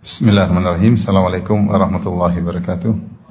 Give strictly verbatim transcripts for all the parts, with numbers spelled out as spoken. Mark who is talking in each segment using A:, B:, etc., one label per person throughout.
A: Bismillahirrahmanirrahim. Assalamualaikum warahmatullahi wabarakatuh.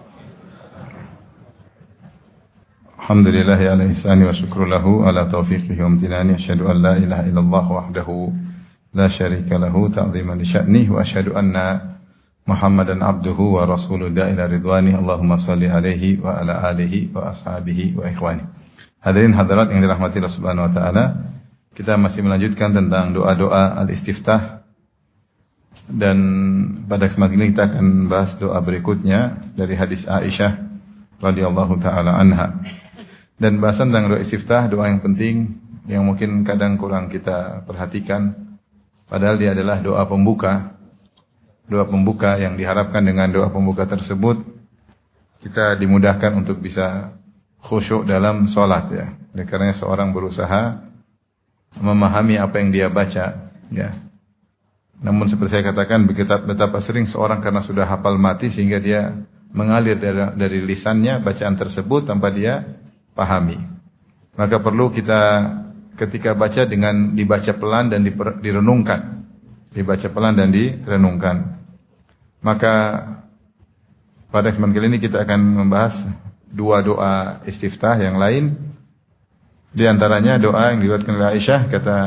A: Alhamdulillah ala ihsani wa syukru lahu ala taufiqihi wa amtinani. Asyhadu an la ilaha illallah wahdahu la syarika lahu ta'ziman li sya'nihi wa asyhadu anna Muhammadan abduhu wa rasuluhu ila ridwani. Allahumma salli alaihi wa ala alihi wa ashabihi wa ikhwani. Hadirin hadirat yang dirahmati Allah Subhanahu wa taala, kita masih melanjutkan tentang doa-doa al-istiftah. Dan pada kesempatan ini kita akan bahas doa berikutnya dari hadis Aisyah radhiyallahu taala anha. Dan bahasan tentang doa istiftah, doa yang penting yang mungkin kadang kurang kita perhatikan, padahal dia adalah doa pembuka. Doa pembuka yang diharapkan dengan doa pembuka tersebut kita dimudahkan untuk bisa khusyuk dalam salat ya. Oleh karena seorang berusaha memahami apa yang dia baca ya. Namun seperti saya katakan, betapa, betapa sering seorang karena sudah hafal mati sehingga dia mengalir dari, dari lisannya bacaan tersebut tanpa dia pahami. Maka perlu kita ketika baca dengan dibaca pelan dan diper, direnungkan. Dibaca pelan dan direnungkan. Maka pada kesempatan kali ini kita akan membahas dua doa istiftah yang lain. Di antaranya doa yang diriwayatkan oleh Aisyah, kata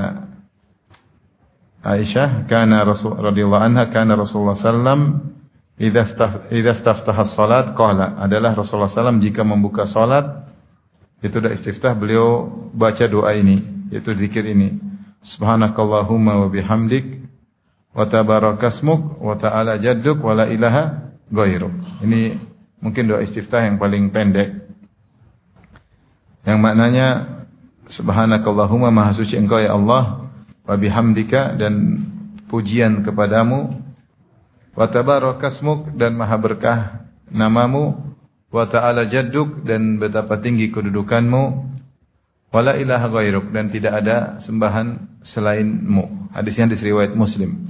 A: Aisyah, kana Rasul radhiyallahu anha, kana Rasulullah sallam idza idza istaftaha as-salat qala, adalah Rasulullah sallam jika membuka salat itu dah istiftah, beliau baca doa ini, yaitu zikir ini. Subhanakallahumma wa bihamdik wa tabarakasmuk wa ta'ala jadduk wa la ilaha ghairuk. Ini mungkin doa istiftah yang paling pendek, yang maknanya subhanakallahumma, maha suci engkau ya Allah, wa bihamdika, dan pujian kepadamu, wa tabarakasmuk, dan maha berkah namamu, wa ta'ala jadduk, dan betapa tinggi kedudukanmu, wa la ilaha ghairuk, dan tidak ada sembahan selainmu. Hadisnya hadis riwayat Muslim.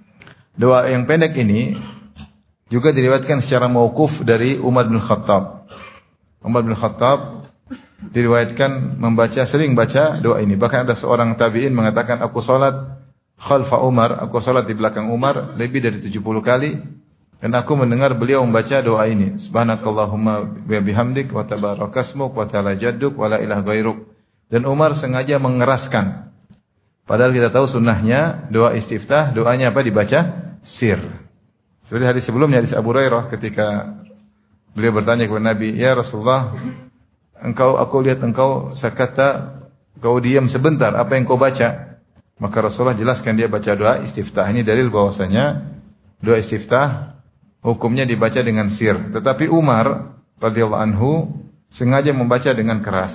A: Doa yang pendek ini juga diriwayatkan secara mauquf dari Umar bin Khattab. Umar bin Khattab diriwayatkan membaca, sering baca doa ini. Bahkan ada seorang tabi'in mengatakan, aku salat khalfa Umar, aku salat di belakang Umar lebih dari tujuh puluh kali, dan aku mendengar beliau membaca doa ini. Subhanakallahumma wa bihamdik wa tabarakasmuk wa ta'ala jadduk wa la ilaha ghairuk. Dan Umar sengaja mengeraskan. Padahal kita tahu sunnahnya doa istiftah, doanya apa? Dibaca sir. Seperti hadis sebelumnya, hadis Abu Hurairah ketika beliau bertanya kepada Nabi, ya Rasulullah, engkau, aku lihat engkau sakata, kau diam sebentar, apa yang kau baca? Maka Rasulullah jelaskan, dia baca doa istiftah. Ini dalil bahwasanya doa istiftah hukumnya dibaca dengan sir. Tetapi Umar radhiyallahu anhu sengaja membaca dengan keras.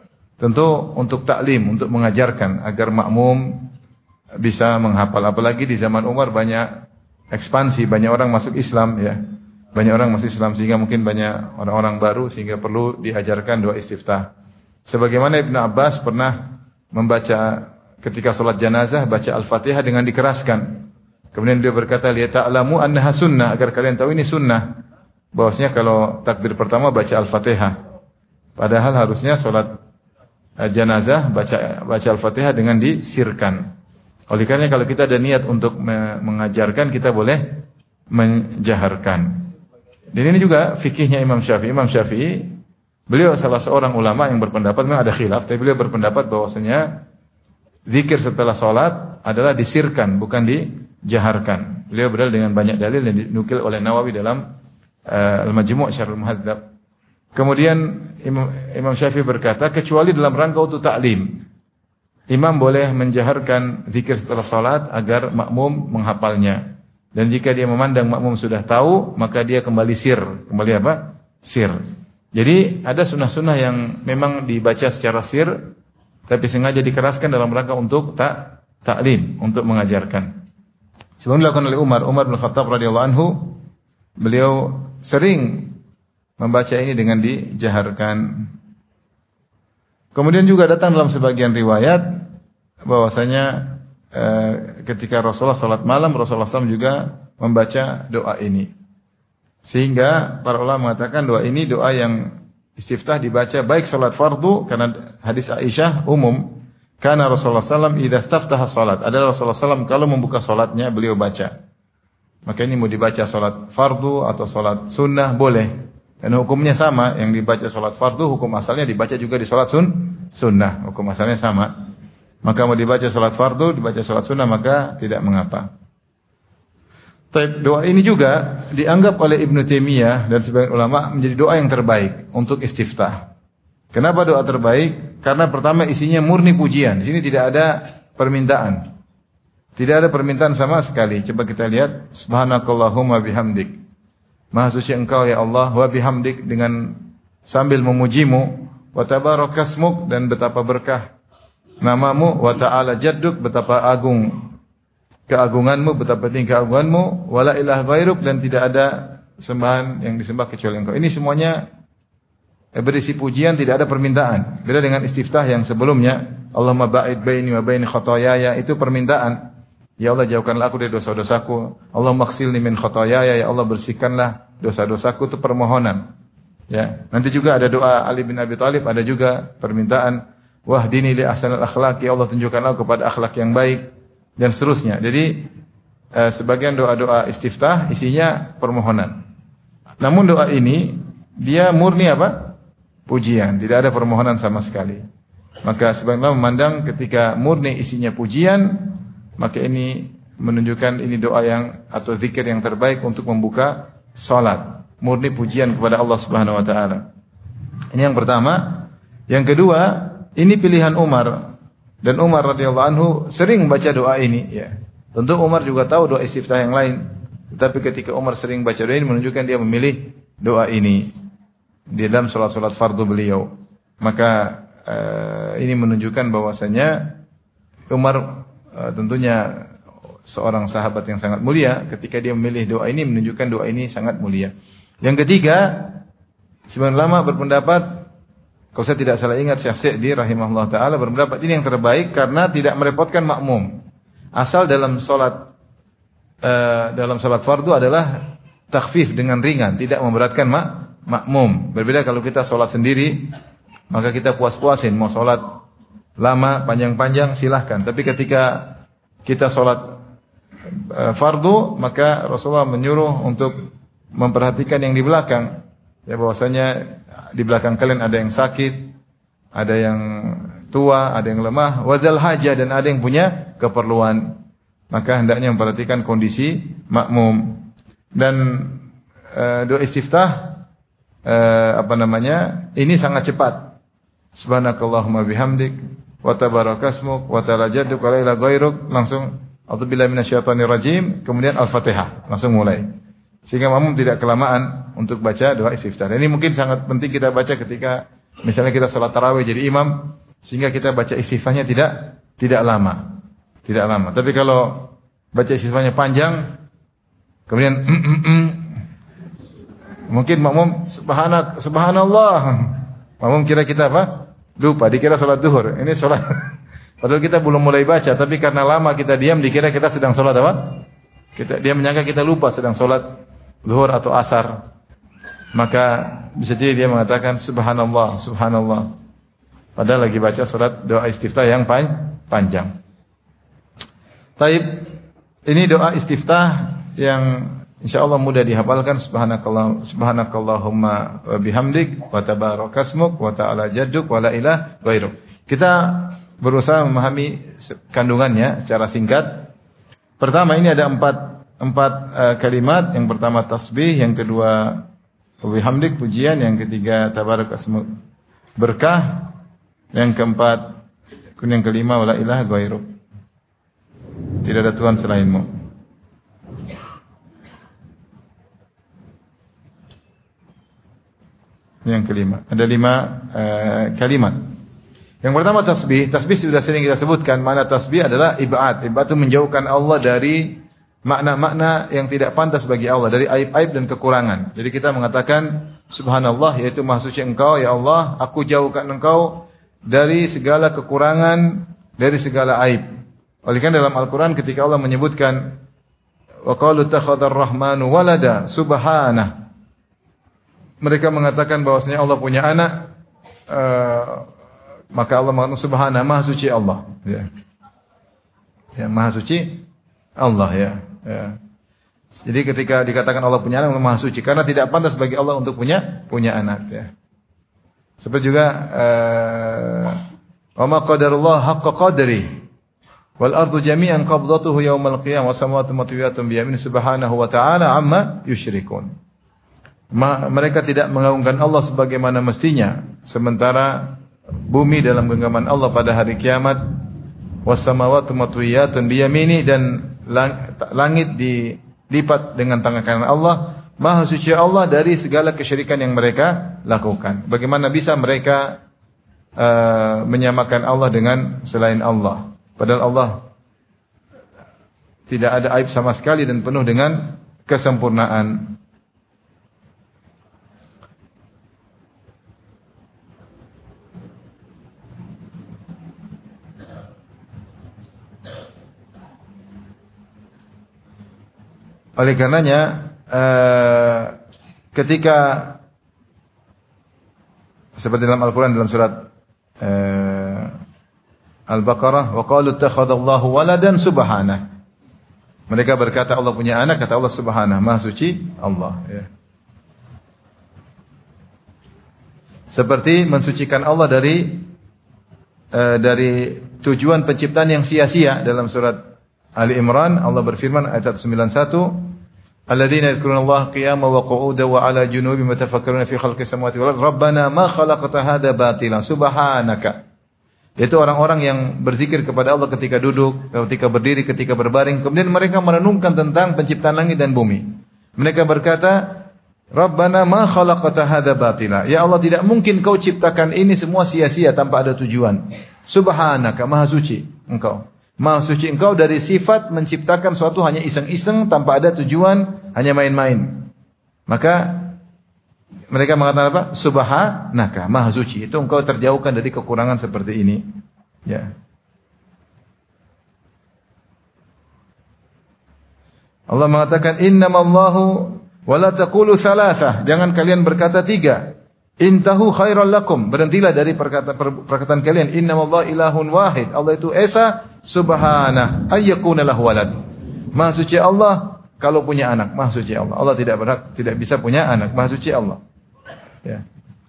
A: Tentu untuk taklim, untuk mengajarkan agar makmum bisa menghafal. Apalagi di zaman Umar banyak ekspansi, banyak orang masuk Islam ya. Banyak orang masih Islam sehingga mungkin banyak orang-orang baru sehingga perlu diajarkan doa istiftah. Sebagaimana Ibnu Abbas pernah membaca ketika sholat jenazah, baca Al-Fatihah dengan dikeraskan. Kemudian dia berkata, lihat ta'lamu annaha sunnah, agar kalian tahu ini sunnah. Bahwasanya kalau takbir pertama baca Al-Fatihah. Padahal harusnya sholat jenazah baca baca Al-Fatihah dengan disirkan. Oleh karena kalau kita ada niat untuk mengajarkan, kita boleh menjaharkan. Dan ini juga fikihnya Imam Syafi'i. Imam Syafi'i, beliau salah seorang ulama yang berpendapat, memang ada khilaf, tapi beliau berpendapat bahwasanya zikir setelah salat adalah disirkan, bukan dijaharkan. Beliau berdalil dengan banyak dalil yang dinukil oleh Nawawi dalam uh, Al-Majmu' Syarh Al-Muhadzab. Kemudian Imam, Imam Syafi'i berkata, kecuali dalam rangka untuk taklim, imam boleh menjaharkan zikir setelah salat agar makmum menghafalnya. Dan jika dia memandang makmum sudah tahu, maka dia kembali sir. Kembali apa? Sir. Jadi ada sunnah-sunnah yang memang dibaca secara sir, tapi sengaja dikeraskan dalam rangka untuk tak taklim, untuk mengajarkan. Sebelum dilakukan oleh Umar, Umar bin Khattab radhiyallahu anhu, beliau sering membaca ini dengan dijaharkan. Kemudian juga datang dalam sebagian riwayat bahwasanya Uh, ketika Rasulullah salat malam, Rasulullah shallallahu alaihi wasallam juga membaca doa ini. Sehingga para ulama mengatakan doa ini doa yang istiftah dibaca baik salat fardu, karena hadis Aisyah umum, karena Rasulullah shallallahu alaihi wasallam idza istaftaha salat, adalah Rasulullah shallallahu alaihi wasallam kalau membuka salatnya beliau baca. Maka ini mau dibaca salat fardu atau salat sunnah boleh. Dan hukumnya sama, yang dibaca salat fardu hukum asalnya dibaca juga di salat sun sunnah, hukum asalnya sama. Maka mau dibaca salat fardu, dibaca salat sunnah maka tidak mengapa. Tapi doa ini juga dianggap oleh Ibnu Taimiyah dan sebagian ulama menjadi doa yang terbaik untuk istiftah. Kenapa doa terbaik? Karena pertama isinya murni pujian. Di sini tidak ada permintaan. Tidak ada permintaan sama sekali. Coba kita lihat, subhanakallahumma bihamdik. Maha suci engkau ya Allah, wa bihamdik, dengan sambil memujimu, wa tabarakasmuk, dan betapa berkah namamu, wa ta'ala jadduk, betapa agung keagunganmu, betapa tinggi keagunganmu, wala ilaha ghairuk, dan tidak ada sembahan yang disembah kecuali engkau. Ini semuanya berisi pujian, tidak ada permintaan. Beda dengan istiftah yang sebelumnya, Allahumma ba'id baini wa baini khotoyaya, itu permintaan. Ya Allah, jauhkanlah aku dari dosa-dosaku. Allahumma khsilni min khotoyaya, ya Allah bersihkanlah dosa-dosaku, itu permohonan. Ya, nanti juga ada doa Ali bin Abi Thalib, ada juga permintaan, wahdini li ahsanil akhlaq, ya Allah tunjukkanlah kepada akhlak yang baik, dan seterusnya. Jadi eh, sebagian doa-doa istiftah isinya permohonan. Namun doa ini dia murni apa? Pujian, tidak ada permohonan sama sekali. Maka sebagian memandang ketika murni isinya pujian, maka ini menunjukkan ini doa yang atau zikir yang terbaik untuk membuka salat, murni pujian kepada Allah Subhanahu wa taala. Ini yang pertama. Yang kedua, ini pilihan Umar, dan Umar radhiyallahu anhu sering membaca doa ini, ya. Tentu Umar juga tahu doa istiftah yang lain, tetapi ketika Umar sering baca doa ini menunjukkan dia memilih doa ini di dalam salat-salat fardu beliau. Maka uh, ini menunjukkan bahwasanya Umar uh, tentunya seorang sahabat yang sangat mulia. Ketika dia memilih doa ini menunjukkan doa ini sangat mulia. Yang ketiga, sebagian ulama berpendapat, kalau saya tidak salah ingat, Syekh Sa'di rahimahullah taala berpendapat ini yang terbaik karena tidak merepotkan makmum. Asal dalam salat uh, dalam salat fardu adalah takhfif, dengan ringan, tidak memberatkan mak makmum. Berbeda kalau kita salat sendiri, maka kita puas-puasin, mau salat lama, panjang-panjang silahkan. Tapi ketika kita salat uh, fardu, maka Rasulullah menyuruh untuk memperhatikan yang di belakang. Ya, bahwasanya di belakang kalian ada yang sakit, ada yang tua, ada yang lemah, wadzal hajah, dan ada yang punya keperluan. Maka hendaknya memperhatikan kondisi makmum. Dan uh, doa istiftah uh, apa namanya? Ini sangat cepat. Subhanakallahumma bihamdik wa tabarakasmuk wa ta'ala jadduk wa la ilaha ghairuk, langsung a'udzubillahi minasyaitonir rajim, kemudian Al-Fatihah, langsung mulai. Sehingga makmum tidak kelamaan untuk baca doa istiftah. Ini mungkin sangat penting kita baca ketika misalnya kita salat tarawih jadi imam, sehingga kita baca istiftahnya tidak tidak lama. Tidak lama. Tapi kalau baca istiftahnya panjang, kemudian mm, mm, mm, mungkin makmum subhanak subhanallah. Makmum kira kita apa? Lupa, dikira salat zuhur. Ini salat padahal kita belum mulai baca, tapi karena lama kita diam dikira kita sedang salat apa? Kita dia menyangka kita lupa sedang salat zuhur atau asar. Maka bisa jadi dia mengatakan subhanallah, subhanallah, padahal lagi baca surat doa istiftah yang panjang. Taib, ini doa istiftah yang insyaallah mudah dihafalkan. Subhanakallah, subhanakallahumma wa bihamdik wa tabarakasmuk wa ta'ala jadduk wa la ilaha ghairuk. Kita berusaha memahami kandungannya secara singkat. Pertama, ini ada empat empat uh, kalimat. Yang pertama tasbih, yang kedua bihamdik pujian, yang ketiga tabarakasmuk berkah, yang keempat, yang kelima wala ilaha ghairuk, tidak ada Tuhan selainmu. Yang kelima, ada lima uh, kalimat. Yang pertama tasbih. Tasbih sudah sering kita sebutkan. Makna tasbih adalah ibad. Ibad itu menjauhkan Allah dari makna-makna yang tidak pantas bagi Allah, dari aib-aib dan kekurangan. Jadi kita mengatakan subhanallah, yaitu maha suci engkau ya Allah, aku jauhkan engkau dari segala kekurangan, dari segala aib. Oleh karena dalam Al-Quran ketika Allah menyebutkan wa qalu takhadar rahmanu walada subhanah, mereka mengatakan bahwasanya Allah punya anak, uh, maka Allah mengatakan subhanah, maha suci Allah, ya. Ya, maha suci Allah, ya. Ya. Jadi ketika dikatakan Allah punya anak, Maha suci karena tidak pantas bagi Allah untuk punya punya anak ya. Seperti juga wa ma qadarullah haqqa qadri wal ardu jami'an qabdatuhu yaumal qiyamah was samawati matwiyatun bi yaminihi subhanahu wa ta'ala amma yusyrikun. Mereka tidak mengagungkan Allah sebagaimana mestinya, sementara bumi dalam genggaman Allah pada hari kiamat, was samawati matwiyatun bi yaminihi, dan langit dilipat dengan tangan kanan Allah. Maha suci Allah dari segala kesyirikan yang mereka lakukan. Bagaimana bisa mereka uh, menyamakan Allah dengan selain Allah? Padahal Allah tidak ada aib sama sekali dan penuh dengan kesempurnaan. Oleh karenanya, Uh, ketika seperti dalam Al-Quran dalam surat uh, Al-Baqarah, wa qalu ittakhadallahu waladan subhanah. Mereka berkata Allah punya anak, kata Allah subhanah, maha suci Allah ya. Seperti mensucikan Allah dari uh, dari tujuan penciptaan yang sia-sia. Dalam surat Ali Imran Allah berfirman ayat sembilan puluh satu, alladzina yadhkurunallaha qiyaman wa qu'udan wa 'ala junubihim yatafakkaruna fi khalqis samawati wal ardi rabbana ma khalaqta hadza batila subhanaka. Itu orang-orang yang berzikir kepada Allah ketika duduk, ketika berdiri, ketika berbaring, kemudian mereka merenungkan tentang penciptaan langit dan bumi. Mereka berkata, rabbana ma khalaqta hadza batila. Ya Allah, tidak mungkin kau ciptakan ini semua sia-sia tanpa ada tujuan. Subhanaka, maha suci engkau. Maha suci engkau dari sifat menciptakan suatu hanya iseng-iseng tanpa ada tujuan, hanya main-main. Maka mereka mengatakan apa? Subhanaka, maha suci. Itu engkau terjauhkan dari kekurangan seperti ini. Ya. Allah mengatakan innamallahu wa la taqulu thalathah. Jangan kalian berkata tiga. Intahu khairal lakum. Berhentilah dari perkataan perkataan kalian. Innamallahu ilahun wahid. Allah itu esa subhanah ayyakuna lahu walad. Maha suci Allah kalau punya anak. Maha suci Allah. Allah tidak berhak, tidak bisa punya anak. Maha suci Allah. Ya.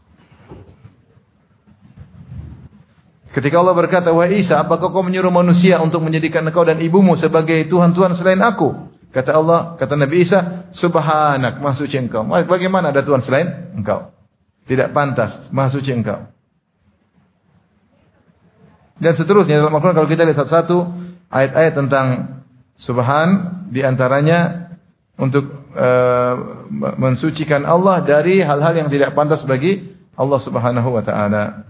A: Ketika Allah berkata, "Wahai Isa, apakah kau menyuruh manusia untuk menjadikan engkau dan ibumu sebagai tuhan-tuhan selain aku?" Kata Allah, kata Nabi Isa, "Subhanak, maha suci engkau." Bagaimana ada tuhan selain engkau? Tidak pantas, maha suci engkau. Dan seterusnya dalam Al-Quran kalau kita lihat satu-satu ayat-ayat tentang subhan, di antaranya untuk uh, mensucikan Allah dari hal-hal yang tidak pantas bagi Allah Subhanahu wa taala.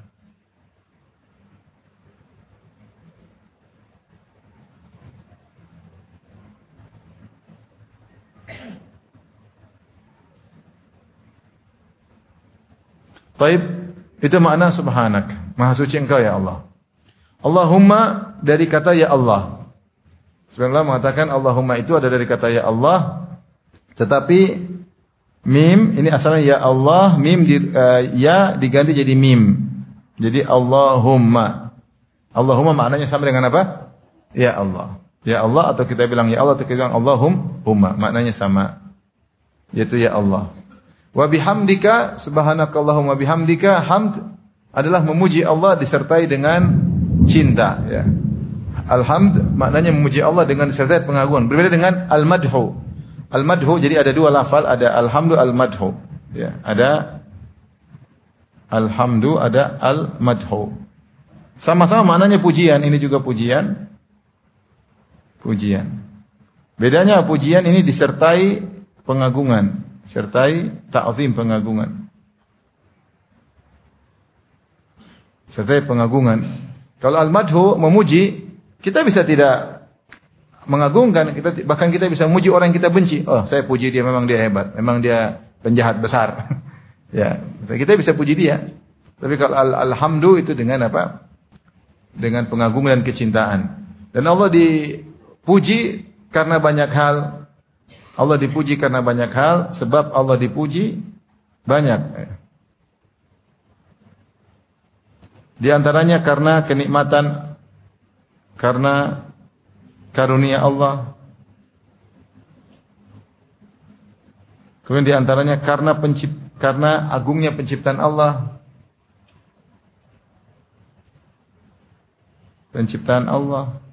A: Taib, itu makna subhanak, maha suci engkau ya Allah. Allahumma dari kata ya Allah. Sebenarnya mengatakan Allahumma itu ada dari kata ya Allah, tetapi mim ini asalnya ya Allah, mim di, uh, ya diganti jadi mim. Jadi Allahumma. Allahumma maknanya sama dengan apa? Ya Allah. Ya Allah, atau kita bilang ya Allah, atau kita bilang Allahumma, maknanya sama. Yaitu ya Allah. Wa bihamdika, subhanakallahumma bihamdika. Hamd adalah memuji Allah disertai dengan cinta ya. Alhamd maknanya memuji Allah dengan disertai pengagungan. Berbeda dengan al-madhu. Al-madhu jadi ada dua lafal, ada alhamdu, al-madhu. Ya, ada alhamdu, ada al-madhu. Sama-sama maknanya pujian, ini juga pujian. Pujian. Bedanya pujian ini disertai pengagungan. Sertai ta'zim, pengagungan. Sertai pengagungan. Kalau al-madhu memuji, kita bisa tidak mengagungkan, kita bahkan kita bisa memuji orang yang kita benci. Oh, saya puji dia, memang dia hebat, memang dia penjahat besar. Ya, kita bisa puji dia. Tapi kalau al-alhamdu itu dengan apa? Dengan pengagungan dan kecintaan. Dan Allah dipuji karena banyak hal. Allah dipuji karena banyak hal, sebab Allah dipuji banyak. Di antaranya karena kenikmatan, karena karunia Allah. Kemudian di antaranya karena pencipt, karena agungnya penciptaan Allah. Penciptaan Allah.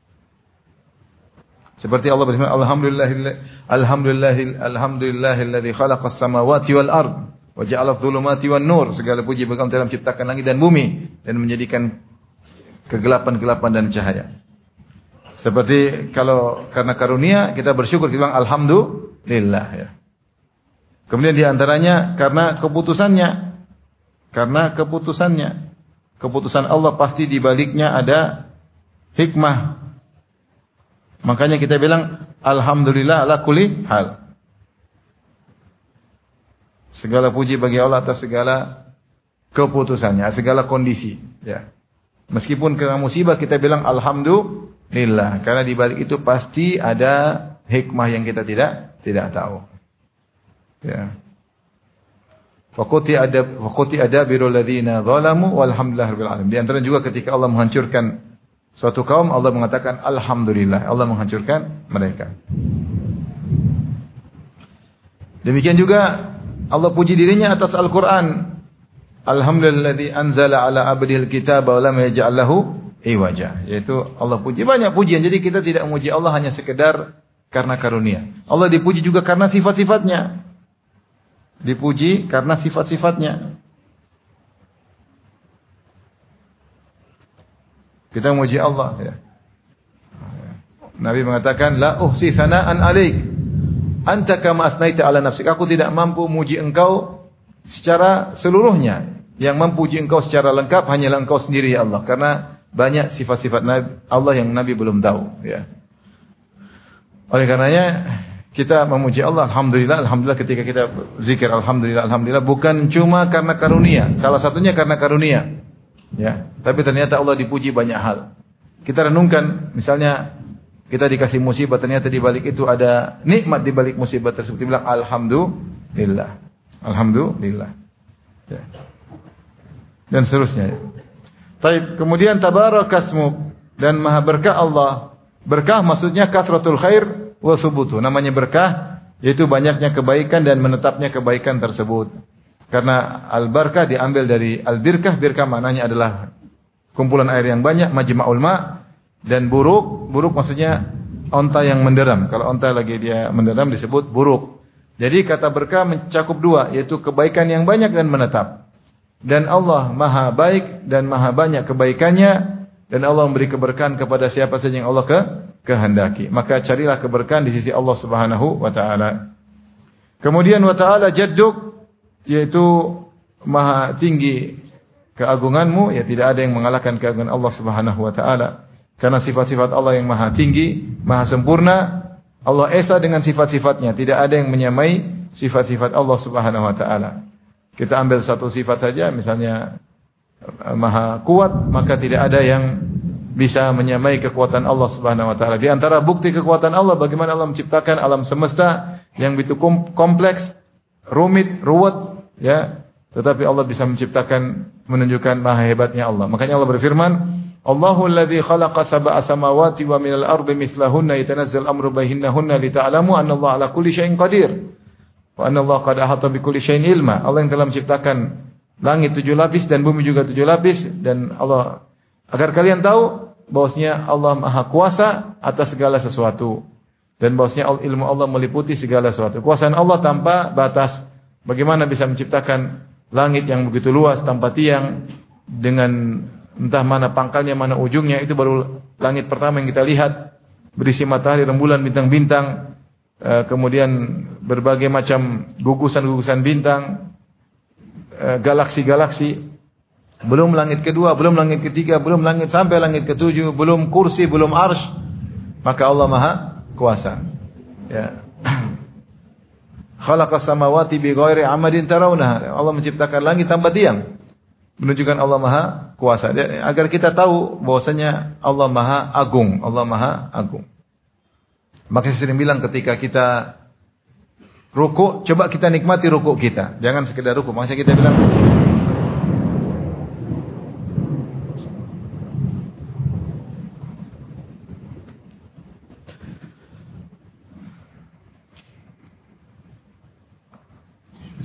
A: Seperti Allah berfirman, Alhamdulillahilladzi Alhamdulillahil Alhamdulillahilladzi khalaqas samawati wal ard wa ja'ala adh-dhulumati wan nur. Segala puji bagi Allah yang menciptakan langit dan bumi dan menjadikan kegelapan-gelapan dan cahaya. Seperti kalau karena karunia kita bersyukur, kita bilang alhamdulillah ya. Kemudian di antaranya karena keputusannya. Karena keputusannya. Keputusan Allah pasti di baliknya ada hikmah. Makanya kita bilang alhamdulillah ala kulli hal. Segala puji bagi Allah atas segala keputusannya, segala kondisi, ya. Meskipun kena musibah kita bilang alhamdulillah, karena di balik itu pasti ada hikmah yang kita tidak tidak tahu. Ya. Faquti adab faquti adabirul ladzina zalamu walhamdulillahirabbil alamin. Di antara juga ketika Allah menghancurkan suatu kaum, Allah mengatakan alhamdulillah, Allah menghancurkan mereka. Demikian juga Allah puji dirinya atas Al-Qur'an. Alhamdulilladzi anzala ala abdihil kitaba wa lam yaj'al lahu iwaja. Yaitu Allah puji banyak pujian. Jadi kita tidak memuji Allah hanya sekedar karena karunia. Allah dipuji juga karena sifat-sifatnya. Dipuji karena sifat-sifatnya. Kita memuji Allah ya. Nabi mengatakan la uhsi thana'an 'alaik anta kama asnaita 'ala nafsik. Aku tidak mampu memuji engkau secara seluruhnya. Yang mampu memuji engkau secara lengkap hanyalah engkau sendiri ya Allah, karena banyak sifat-sifat Allah yang Nabi belum tahu ya. Oleh karenanya kita memuji Allah, alhamdulillah, alhamdulillah ketika kita zikir alhamdulillah, alhamdulillah bukan cuma karena karunia, salah satunya karena karunia. Ya, tapi ternyata Allah dipuji banyak hal. Kita renungkan, misalnya kita dikasih musibah, ternyata di balik itu ada nikmat di balik musibah tersebut. Dibilang alhamdulillah, alhamdulillah. Ya. Dan seterusnya. Ya. Baik, kemudian tabarakasmuk dan maha berkah Allah. Berkah maksudnya kathratul khair wa thubutu. Namanya berkah yaitu banyaknya kebaikan dan menetapnya kebaikan tersebut. Karena al-barakah diambil dari al-birkah. Birkah maknanya adalah kumpulan air yang banyak, majma'ul ma'. Dan buruk, buruk maksudnya onta yang menderam. Kalau onta lagi dia menderam disebut buruk. Jadi kata berkah mencakup dua, yaitu kebaikan yang banyak dan menetap. Dan Allah maha baik dan maha banyak kebaikannya. Dan Allah memberi keberkahan kepada siapa saja yang Allah ke kehendaki. Maka carilah keberkahan di sisi Allah Subhanahu wa ta'ala. Kemudian wa ta'ala jadduk, yaitu maha tinggi keagunganmu, ya tidak ada yang mengalahkan keagungan Allah Subhanahu wa taala. Karena sifat-sifat Allah yang maha tinggi, maha sempurna, Allah esa dengan sifat-sifatnya, tidak ada yang menyamai sifat-sifat Allah Subhanahu wa taala. Kita ambil satu sifat saja, misalnya maha kuat, maka tidak ada yang bisa menyamai kekuatan Allah Subhanahu wa taala. Di antara bukti kekuatan Allah bagaimana Allah menciptakan alam semesta yang begitu kompleks, rumit, ruwet, ya, tetapi Allah bisa menciptakan, menunjukkan maha hebatnya Allah. Makanya Allah berfirman, Allahu alladzi khalaqa sab'a samawati wa minal ardi mithlahunna yatanazzal amru bainahunna lita'lamu anna Allah ala kulli syai'in qadir wa anna Allah qad ahata bi kulli syai'in ilma. Allah yang telah menciptakan langit tujuh lapis dan bumi juga tujuh lapis, dan Allah agar kalian tahu bahwasanya Allah maha kuasa atas segala sesuatu, dan bahwasanya ilmu Allah meliputi segala sesuatu. Kuasaan Allah tanpa batas. Bagaimana bisa menciptakan langit yang begitu luas tanpa tiang, dengan entah mana pangkalnya, mana ujungnya. Itu baru langit pertama yang kita lihat, berisi matahari, rembulan, bintang-bintang, kemudian berbagai macam gugusan-gugusan bintang, galaksi-galaksi. Belum langit kedua, belum langit ketiga, belum langit sampai langit ketujuh, belum kursi, belum arsy. Maka Allah maha kuasa. Ya. Khalaqas samawati bighairi amadin tarawnaha. Allah menciptakan langit tanpa tiang, menunjukkan Allah maha kuasa. Dan agar kita tahu bahwasanya Allah maha agung, Allah maha agung. Maka saya sering bilang ketika kita rukuk, coba kita nikmati rukuk kita. Jangan sekedar rukuk. Makanya kita bilang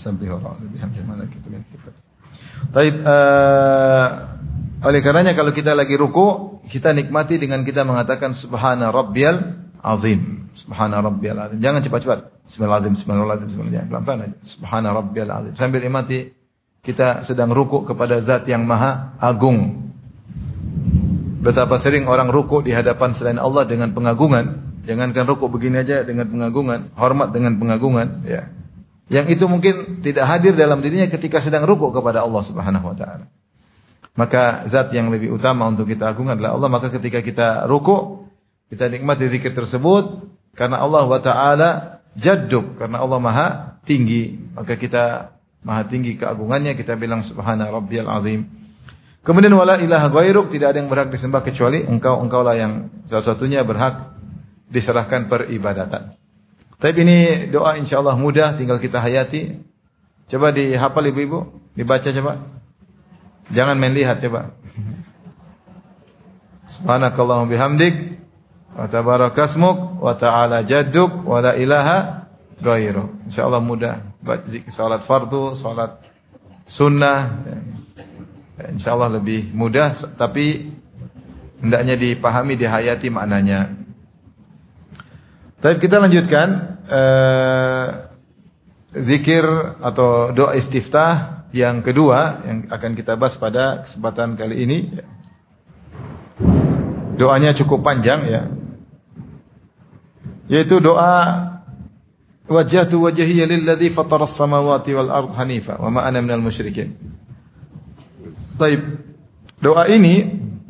A: Sabbihu bihamdihi malaikatu min sifat. Baik, uh, oleh karenanya kalau kita lagi ruku, kita nikmati dengan kita mengatakan subhana rabbiyal azim. Subhana rabbiyal azim. Jangan cepat-cepat. Bismillahirrahmanirrahim, bismillahirrahmanirrahim, bismillahirrahmanirrahim. Pelan-pelan aja. Subhana rabbiyal azim. Sambil nikmati kita sedang ruku kepada zat yang maha agung. Betapa sering orang ruku di hadapan selain Allah dengan pengagungan. Jangankan ruku begini aja dengan pengagungan, hormat dengan pengagungan, ya. Yang itu mungkin tidak hadir dalam dirinya ketika sedang ruku kepada Allah Subhanahu wa taala. Maka zat yang lebih utama untuk kita agungkan adalah Allah. Maka ketika kita ruku, kita nikmati zikir tersebut karena Allah wa taala jaddub, karena Allah maha tinggi. Maka kita maha tinggi keagungannya, kita bilang subhana rabbiyal azim. Kemudian wala ilaha ghairuk, tidak ada yang berhak disembah kecuali Engkau. Engkaulah yang satu-satunya berhak diserahkan peribadatan. Tapi ini doa insyaallah mudah, tinggal kita hayati. Coba dihafal ibu-ibu, dibaca coba. Jangan main lihat coba. Subhanakallahumma bihamdik wa tabarakasmuk wa ta'ala jadduk wa la ilaha ghairu. Insyaallah mudah. Salat fardu, salat sunnah, insyaallah lebih mudah, tapi hendaknya dipahami, dihayati maknanya. Tapi kita lanjutkan uh, zikir atau doa istiftah yang kedua yang akan kita bahas pada kesempatan kali ini. Doanya cukup panjang ya. Yaitu doa wajjahtu wajhiya lilladzi fatara as-samawati wal ard hanifa wa ma ana minal musyrikin. Baik. Doa ini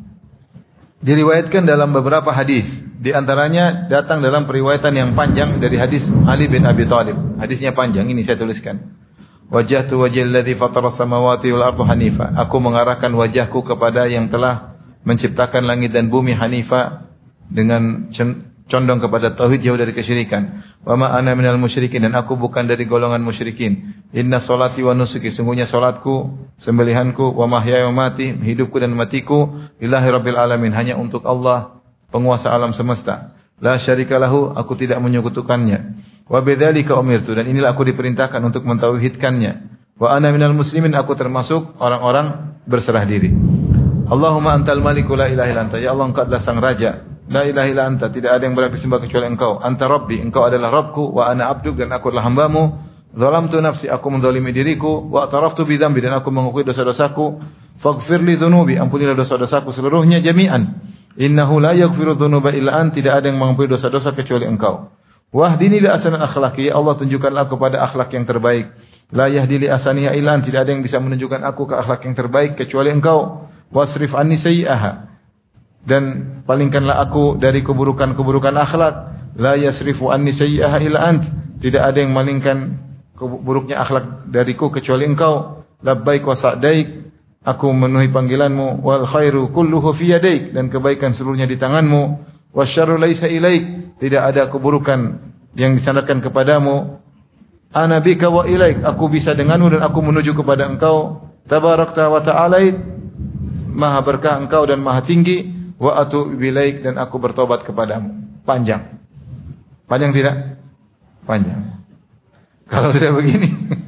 A: diriwayatkan dalam beberapa hadis. Di antaranya datang dalam periwayatan yang panjang dari hadis Ali bin Abi Thalib. Hadisnya panjang, ini saya tuliskan. Wajjahtu wajhal ladzi fatara as-samawati wal ardh hanifa. Aku mengarahkan wajahku kepada yang telah menciptakan langit dan bumi hanifa, dengan condong kepada tauhid, jauh dari kesyirikan. Wa ma ana minal musyrikin, dan aku bukan dari golongan musyrikin. Inna salati wa nusuki, sungguhnya salatku, sembelihanku, wa mahyaya wa mati, hidupku dan matiku, lillahi rabbil alamin, hanya untuk Allah, penguasa alam semesta. La syarika lahu, aku tidak menyekutukannya. Wa bidzalika umirtu, dan inilah aku diperintahkan untuk mentauhidkannya. Wa ana minal muslimin, aku termasuk orang-orang berserah diri. Allahumma antal maliku la ilaha illa anta, ya Allah engkau adalah sang raja. La ilaha illa anta, tidak ada yang berhak disembah kecuali engkau. Anta rabbi, engkau adalah Rabbku, wa ana abduk, dan aku adalah hambamu. Zalamtu nafsi, aku menzalimi diriku, wa ataraftu bi dzambi, dan aku mengakui dosa-dosaku. Faghfir li dzunubi, ampunilah dosa-dosaku seluruhnya jami'an. Innahu la yaghfiru dzunuba illa ant, tidak ada yang mengampuni dosa-dosa kecuali engkau. Wahdini li ahsanil akhlaqi, ya Allah tunjukkanlah aku pada akhlak yang terbaik. La yahdi li ahsaniha illa ant, tidak ada yang bisa menunjukkan aku ke akhlak yang terbaik kecuali engkau. Wasrif anni sayyi'aha, dan palingkanlah aku dari keburukan-keburukan akhlak. La yasrifu anni sayyi'aha illa ant, tidak ada yang malingkan buruknya akhlak dariku kecuali engkau. Labbaik wa sa'daik, aku memenuhi panggilanmu. Wal khairu kulluhu fi yadaik, dan kebaikan seluruhnya di tanganmu. Wasyarru laisa ilaik, tidak ada keburukan yang disandarkan kepadamu. Ana bika wa ilaik, aku bisa denganmu dan aku menuju kepada engkau. Tabarakta wa ta'alait, maha berkah engkau dan maha tinggi. Wa atu bilaik, dan aku bertobat kepadamu. Panjang. Panjang tidak? Panjang. Kalau tidak begini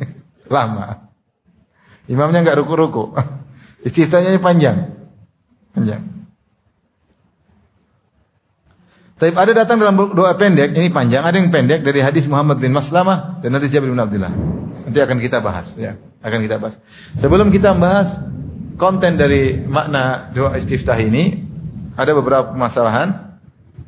A: lama. Imamnya enggak ruku-ruku. Istiftahnya panjang. Panjang. Tapi ada datang dalam doa pendek, ini panjang, ada yang pendek dari hadis Muhammad bin Maslamah dan hadis Jabir bin Abdullah. Nanti akan kita bahas ya, akan kita bahas. Sebelum kita bahas konten dari makna doa istiftah ini, ada beberapa permasalahan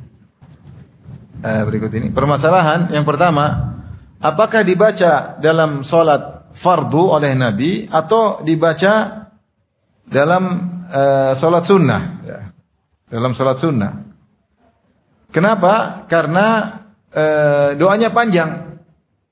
A: eh, berikut ini. Permasalahan yang pertama, apakah dibaca dalam salat fardu oleh Nabi atau dibaca dalam uh, salat sunnah? Ya. Dalam salat sunnah. Kenapa? Karena uh, doanya panjang.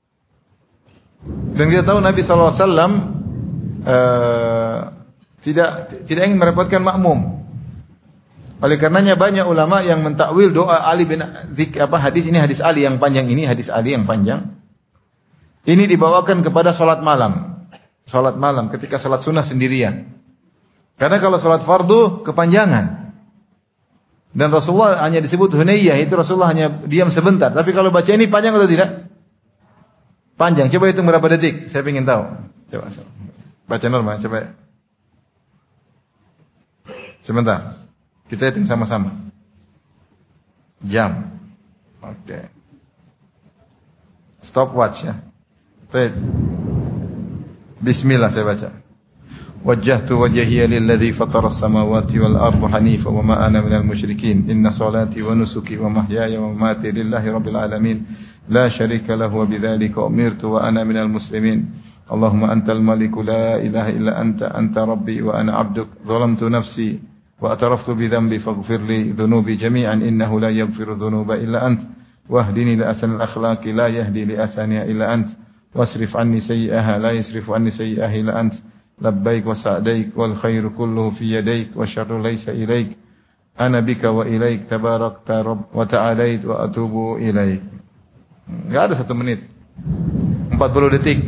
A: Dan kita tahu Nabi sallallahu alaihi wasallam uh, tidak tidak ingin merepotkan makmum. Oleh karenanya banyak ulama yang mentakwil doa Ali bin Zik, apa hadis ini hadis Ali yang panjang ini, hadis Ali yang panjang. Ini dibawakan kepada salat malam. Salat malam ketika salat sunnah sendirian. Karena kalau salat fardu kepanjangan. Dan Rasulullah hanya disebut hunayyah, itu Rasulullah hanya diam sebentar. Tapi kalau baca ini panjang atau tidak? Panjang. Coba hitung berapa detik. Saya ingin tahu. Coba. Baca normal. Coba. Sebentar. Kita hitung sama-sama. Jam. Oke. Okay. Stopwatch ya. Baik. Bismillah saya baca. Wajjahtu wajhiya lilladzi fatara as-samawati wal arda hanifa wa ma ana minal musyrikin. Inna salati wa nusuki wa mahyaya wa mamati lillahi rabbil alamin. La syarika lahu wa bidzalika umirtu wa ana minal muslimin. Allahumma antal maliku la ilaha illa anta anta rabbi wa ana 'abduk. Zalamtu nafsi wa ataraftu bi dhanbi faghfir li dhunubi jami'an innahu la yaghfiru dhunuba illa ant. Wahdini li ahsanil akhlaqi la yahdi li ahsaniha illa ant. Wasrif anni sayyi'aha la yasrifu anni sayyi'aha illa ant. Labbaik wa sa'daik wal khairu kulluhu fi yadaik wa syarru laysa ilaik. Ana bika wa ilaik tabarakta rabb wa ta'alait wa atubu ilaik. Enggak ada satu menit. empat puluh detik.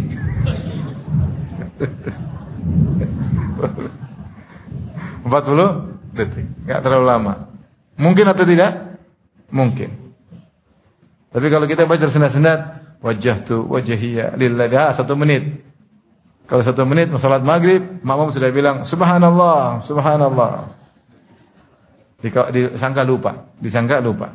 A: empat puluh detik. Enggak terlalu lama. Mungkin atau tidak? Mungkin. Tapi kalau kita baca sendat-sendat, wajjahtu wajhiya lillahi, satu menit. Kalau satu menit salat maghrib, makmum sudah bilang subhanallah, subhanallah. Disangka lupa, disangka lupa.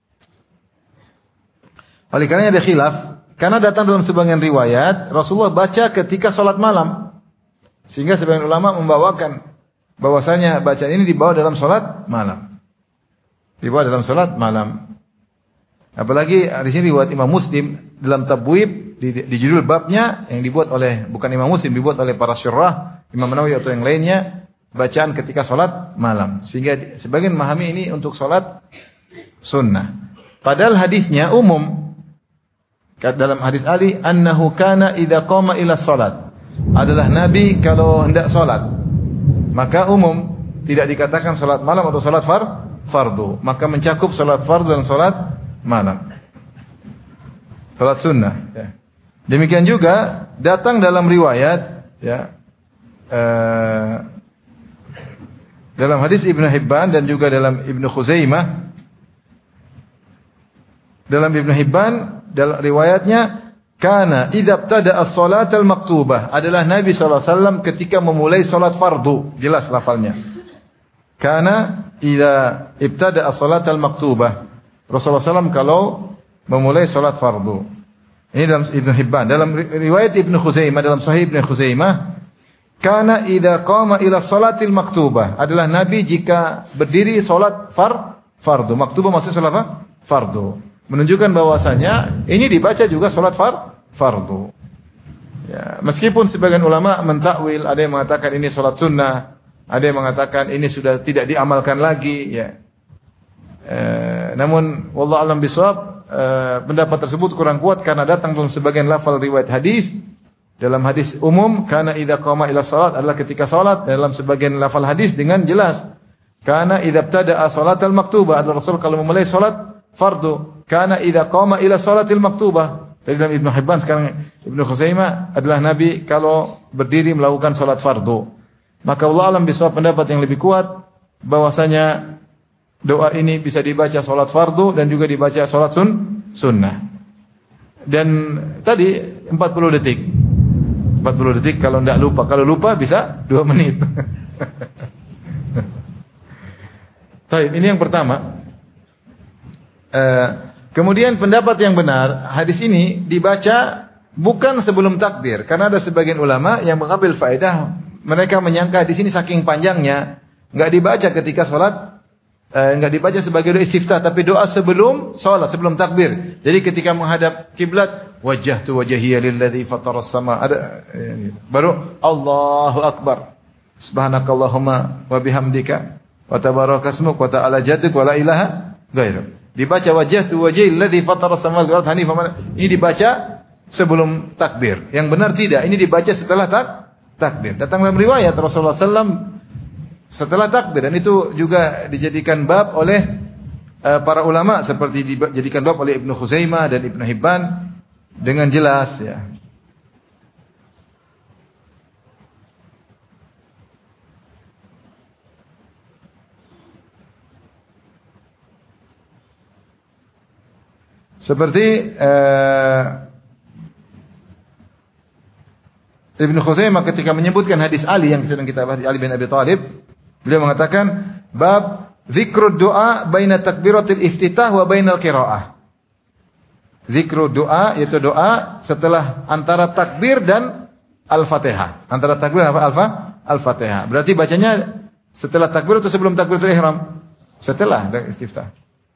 A: Oleh karena ada khilaf, karena datang dalam sebagian riwayat Rasulullah baca ketika salat malam. Sehingga sebagian ulama membawakan bahwasanya bacaan ini dibawa dalam salat malam. Dibawa dalam salat malam. Apalagi di sini riwayat Imam Muslim dalam Tabwib di, di judul babnya yang dibuat oleh bukan Imam Muslim, dibuat oleh para syurrah, Imam Nawawi atau yang lainnya, bacaan ketika salat malam. Sehingga sebagian memahami ini untuk salat sunnah. Padahal hadisnya umum. Dalam hadis Ali, annahu kana idza qama ila salat. Adalah Nabi kalau hendak salat. Maka umum, tidak dikatakan salat malam atau salat far, fardu. Maka mencakup salat fardu dan salat malam. Salat sunnah. Ya. Demikian juga datang dalam riwayat, ya, uh, dalam hadis Ibnu Hibban dan juga dalam Ibnu Khuzaimah. Dalam Ibnu Hibban, dalam riwayatnya, kana idza ibtada'a as-salat al-maktubah, adalah Nabi sallallahu alaihi wasallam ketika memulai salat fardu. Jelas lafalnya. Kana idza ibtada'a as-salat al-maktubah. Rasulullah sallallahu alaihi wasallam kalau memulai salat fardu. Ini dalam Ibnu Hibban. Dalam riwayat Ibnu Khuzaimah, dalam Sahih Ibnu Khuzaimah, kana idza qama ila salatil maktubah, adalah Nabi jika berdiri salat far fardu. Maktubah maksudnya salat apa? Fardu. Menunjukkan bahwasanya ini dibaca juga salat far fardu. Ya, meskipun sebagian ulama mentakwil, ada yang mengatakan ini salat sunnah, ada yang mengatakan ini sudah tidak diamalkan lagi, ya. Eh, namun wallahu a'lam bishawab, eh, pendapat tersebut kurang kuat karena datang dalam sebagian lafal riwayat hadis. Dalam hadis umum, kana idza qama ila salat adalah ketika salat. Dalam sebagian lafal hadis dengan jelas, kana idza ibtada'a salatal maktubah, adalah Rasul kalau memulai salat fardu. Kana idza qama ila salatil maktubah. Dari dalam Ibnu Hibban, sekarang Ibnu Khuzaimah, adalah Nabi kalau berdiri melakukan salat fardu. Maka Allah alam bishawab, pendapat yang lebih kuat bahwasanya doa ini bisa dibaca salat fardu dan juga dibaca salat sun, sunnah. Dan tadi empat puluh detik. empat puluh detik kalau tidak lupa. Kalau lupa bisa dua menit. Baik, ini yang pertama. Uh, kemudian pendapat yang benar, hadis ini dibaca bukan sebelum takbir. Karena ada sebagian ulama yang mengambil faedah, mereka menyangka di sini saking panjangnya, enggak dibaca ketika salat. Uh, enggak dibaca sebagai doa istiftah, tapi doa sebelum salat, sebelum takbir. Jadi ketika menghadap kiblat, wajjahtu wajhiya lilladzi fatara as-sama, ada ya, baru Allahu akbar. Subhanakallahumma wa bihamdika wa tabarakasmuk wa ta'ala jadduk wa la ilaha ghairuk. Dibaca wajjahtu wajhiya lilladzi fatara as-sama wal arda hanifa. Ini dibaca sebelum takbir. Yang benar tidak, ini dibaca setelah tak takbir. Datang dalam riwayat Rasulullah sallallahu alaihi wasallam setelah takbir, dan itu juga dijadikan bab oleh uh, para ulama, seperti dijadikan bab oleh Ibnu Khuzaimah dan Ibnu Hibban dengan jelas, ya. Seperti uh, Ibnu Khuzaimah ketika menyebutkan hadis Ali yang sedang kita bahas, Ali bin Abi Thalib, beliau mengatakan bab zikrud doa baina takbiratil iftitah wa bainal qiraah. Zikrud doa yaitu doa setelah antara takbir dan Al-Fatihah. Antara takbir dan apa? Alfa Al-Fatihah. Berarti bacanya setelah takbir atau sebelum takbiratul ihram? Setelah istiftah.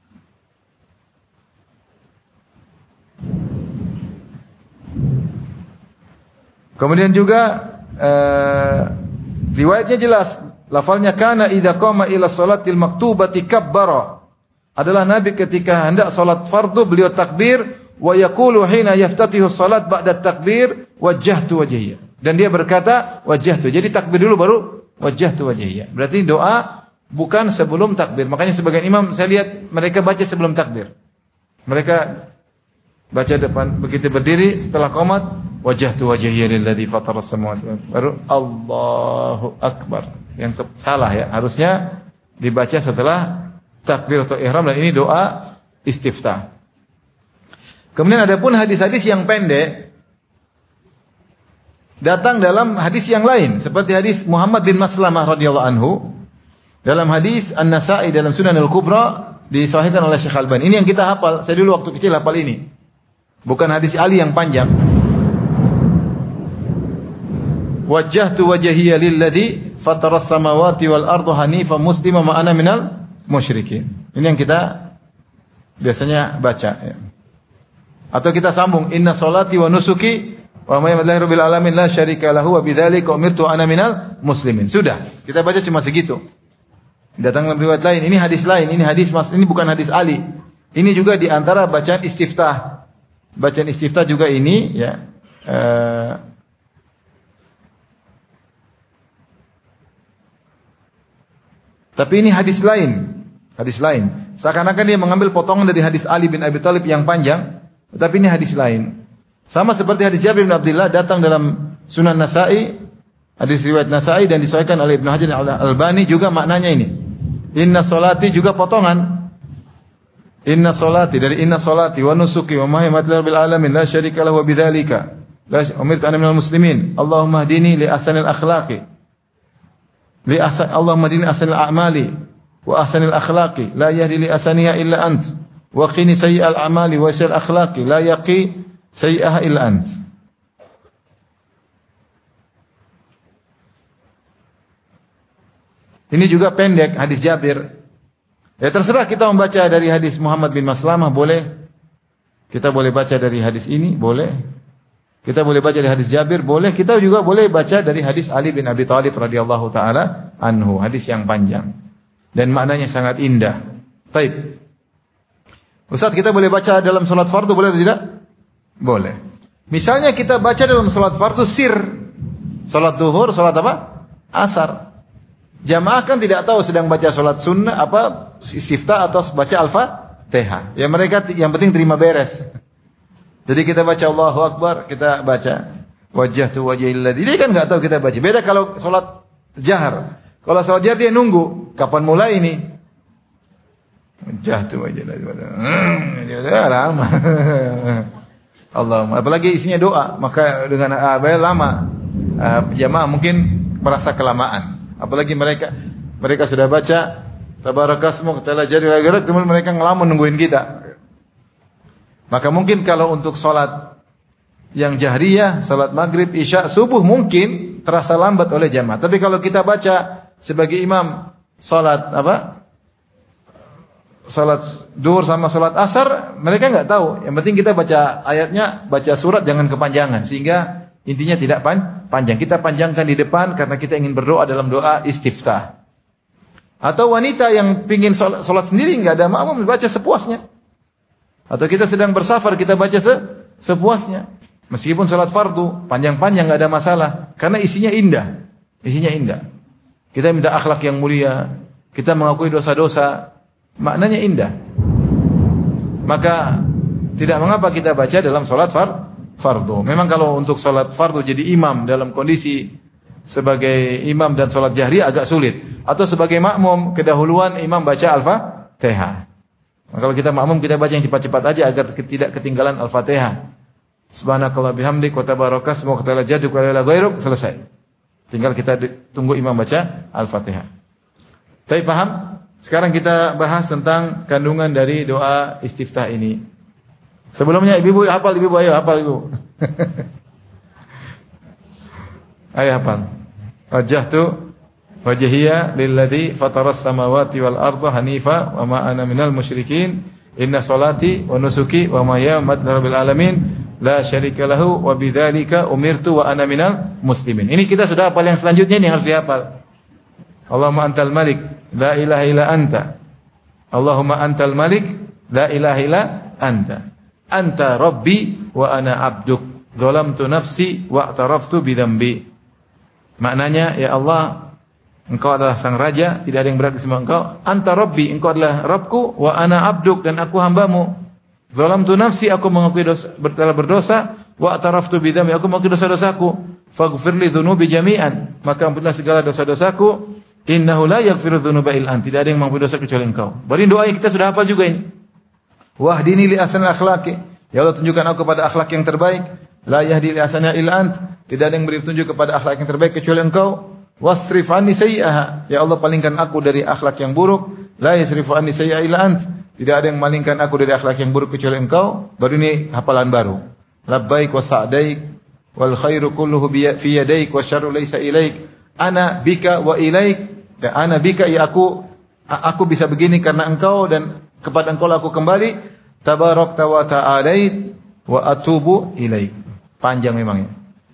A: Kemudian juga uh, riwayatnya jelas, lafalnya kana idza qama ila sholatil maktubati kabbara. Adalah Nabi ketika hendak salat fardu beliau takbir, wa yaqulu hina yaftatihu salat ba'da takbir wajjahtu wajhiya. Dan dia berkata wajjahtu. Jadi takbir dulu baru wajjahtu wajhiya. Berarti doa bukan sebelum takbir. Makanya sebagian imam saya lihat mereka baca sebelum takbir. Mereka baca depan begitu berdiri setelah qomat wajjahtu wajhiya lilladzi fatara as-samawati wal ardh. Baru Allahu akbar. Yang salah ya. Harusnya dibaca setelah takbir atau ihram, dan ini doa istiftah. Kemudian ada pun hadis-hadis yang pendek datang dalam hadis yang lain, seperti hadis Muhammad bin Maslamah radhiyallahu anhu dalam hadis An-Nasa'i dalam Sunan Al-Kubra disahihkan oleh Syekh Al-Albani. Ini yang kita hafal. Saya dulu waktu kecil hafal ini. Bukan hadis Ali yang panjang. Wajjahtu wajhiya lilladzi fatara as-samawati wal arda hanifan musliman ma ana minal musyrikin. Ini yang kita biasanya baca ya. Atau kita sambung inna sholati wa nusuki wa ma lillahi rabbil alamin la syarika lahu wa bidzalika umirtu ana minal muslimin. Sudah, kita baca cuma segitu. Datang dalam riwayat lain, ini hadis lain, ini hadis mas, ini bukan hadis Ali. Ini juga di antara bacaan istiftah. Bacaan istiftah juga ini ya. Uh, Tapi ini hadis lain. Hadis lain. Seakan-akan dia mengambil potongan dari hadis Ali bin Abi Thalib yang panjang. Tetapi ini hadis lain. Sama seperti hadis Jabir bin Abdullah datang dalam Sunan Nasa'i. Hadis riwayat Nasa'i dan disahihkan oleh Ibnu Hajar Al-Albani juga maknanya ini. Inna solati juga potongan. Inna solati dari inna solati wa nusuki wa mahimati rabbil alamin la syarika lahu wa bidzalika. La umirtu ana minal muslimin. Allahumma hdini li ahsanil akhlaqi. Li ahsan Allahumma hdini ahsanil a'mali wa ahsanil akhlaqi la yahdi li ahsaniha illa ant wa qini sayyi'al a'mali wa sayyi'al akhlaqi la yaqi sayyi'aha illa ant. Ini juga pendek hadis Jabir. Ya terserah kita membaca dari hadis Muhammad bin Maslamah boleh. Kita boleh baca dari hadis ini boleh. Kita boleh baca dari hadis Jabir, boleh. Kita juga boleh baca dari hadis Ali bin Abi Thalib radhiyallahu taala anhu, hadis yang panjang dan maknanya sangat indah. Baik. Ustaz, kita boleh baca dalam salat fardu boleh atau tidak? Boleh. Misalnya kita baca dalam salat fardu sir. Salat zuhur, salat apa? Asar. Jamaah kan tidak tahu sedang baca salat sunnah apa istiftah atau baca Al-Fatihah. Ya mereka yang penting terima beres. Jadi kita baca Allahu Akbar, kita baca wajjahtu wajhiyal ladzi. Dia kan enggak tahu kita baca. Beda kalau salat jahar. Kalau salat jahar dia nunggu kapan mulai ini. Wajjahtu wajhiyal ladzi. Dia lama. Allahumma. Apalagi isinya doa, maka dengan uh, lama. Uh, jamaah mungkin merasa kelamaan. Apalagi mereka mereka sudah baca tabarakasmu ta'ala jadi lagi kemudian mereka ngelamun nungguin kita. Maka mungkin kalau untuk salat yang jahriyah, salat maghrib, isya, subuh mungkin terasa lambat oleh jamaah. Tapi kalau kita baca sebagai imam salat apa? Salat duhur sama salat asar, mereka enggak tahu. Yang penting kita baca ayatnya, baca surat jangan kepanjangan sehingga intinya tidak pan, panjang. Kita panjangkan di depan karena kita ingin berdoa dalam doa istiftah. Atau wanita yang pingin salat, salat sendiri enggak ada makmum baca sepuasnya. Atau kita sedang bersafar, kita baca se sepuasnya. Meskipun salat fardu, panjang-panjang enggak ada masalah. Karena isinya indah. Isinya indah. Kita minta akhlak yang mulia. Kita mengakui dosa-dosa. Maknanya indah. Maka, tidak mengapa kita baca dalam salat far fardu. Memang kalau untuk salat fardu jadi imam dalam kondisi sebagai imam dan salat jahriyah agak sulit. Atau sebagai makmum, kedahuluan imam baca Al-Fatihah. Nah, kalau kita makmum kita baca yang cepat-cepat aja agar tidak ketinggalan Al-Fatihah. Subhanakallah bihamdik wa tabaraka ismuka wa ta'ala jadduk wa la ilaha ghairuk, selesai. Tinggal kita tunggu imam baca Al-Fatihah. Tapi paham? Sekarang kita bahas tentang kandungan dari doa istiftah ini. Sebelumnya ibu-ibu hafal, ibu-ibu ayo hafal ibu. Ayo hafal. Wajjahtu wajhiya lilladzi fataras samawati wal arda hanifa wa ma ana minal musyrikin. Inna salati wa nusuki wa mahyaya wa mamati rabbil alamin la syarika lahu wa bidzalika umirtu wa ana minal muslimin. Ini kita sudah hafal, yang selanjutnya ini harus dihafal. Allahumma antal malik la ilaha illa anta. Allahumma antal malik la ilaha illa anta. Anta rabbi wa ana abduk. Zalamtu nafsi wa i'taraftu bidzambi. Maknanya, ya Allah, Engkau adalah sang raja, tidak ada yang berat di sembah Engkau. Anta rabbi, Engkau adalah Rabbku, wa ana abduk, dan aku hambamu. Zalamtu nafsi, aku mengakui dosa, telah berdosa, wa ataraftu bidzambi, aku mengakui dosa-dosaku. Faghfirli dzunubi jami'an, maka ampunilah segala dosa-dosaku. Innahu la yaghfiru dzunuba illa anta, tidak ada yang mengampuni dosa kecuali Engkau. Bari doa yang kita sudah hafal juga ini. Wahdini li ahsanil akhlaqi, ya Allah tunjukkan aku kepada akhlak yang terbaik. La yahdi li ahsaniha illa ant, tidak ada yang beri petunjuk kepada akhlak yang terbaik kecuali Engkau. Wasrif anni sayyi'aha, ya Allah palingkan aku dari akhlak yang buruk. La yasrifu anni sayyi'a illa ant, tidak ada yang malingkan aku dari akhlak yang buruk kecuali Engkau. Baru ini hafalan baru. Labbaik wa sa'daik wal khairu kulluhu fi yadaik wa syarru laysa ilaik. Ana bika wa ilaik, dan ana bika, ya aku aku bisa begini karena Engkau, dan kepada Engkau aku kembali. Tabarakta wa ta'alait wa atubu ilaik. Panjang memangnya.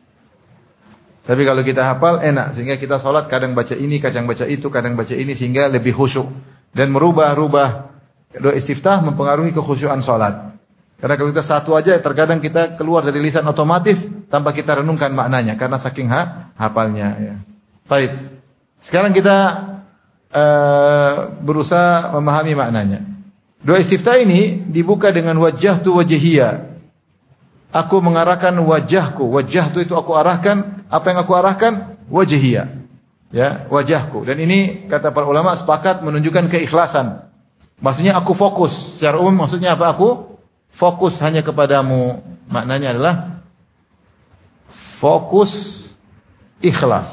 A: Tapi kalau kita hafal enak, sehingga kita sholat kadang baca ini, kadang baca itu, kadang baca ini, sehingga lebih khusyuk. Dan merubah-rubah doa istiftah mempengaruhi kekhusyuan sholat. Karena kalau kita satu aja, terkadang kita keluar dari lisan otomatis tanpa kita renungkan maknanya, karena saking ha, hafalnya. Ya. Baik. Sekarang kita uh, berusaha memahami maknanya. Doa istiftah ini dibuka dengan wajjahtu wajhiyya. Aku mengarahkan wajahku. Wajahtu itu aku arahkan. Apa yang aku arahkan? Wajhiyya. Ya, wajahku. Dan ini kata para ulama sepakat menunjukkan keikhlasan. Maksudnya aku fokus. Secara umum maksudnya apa? Aku fokus hanya kepadamu. Maknanya adalah fokus ikhlas.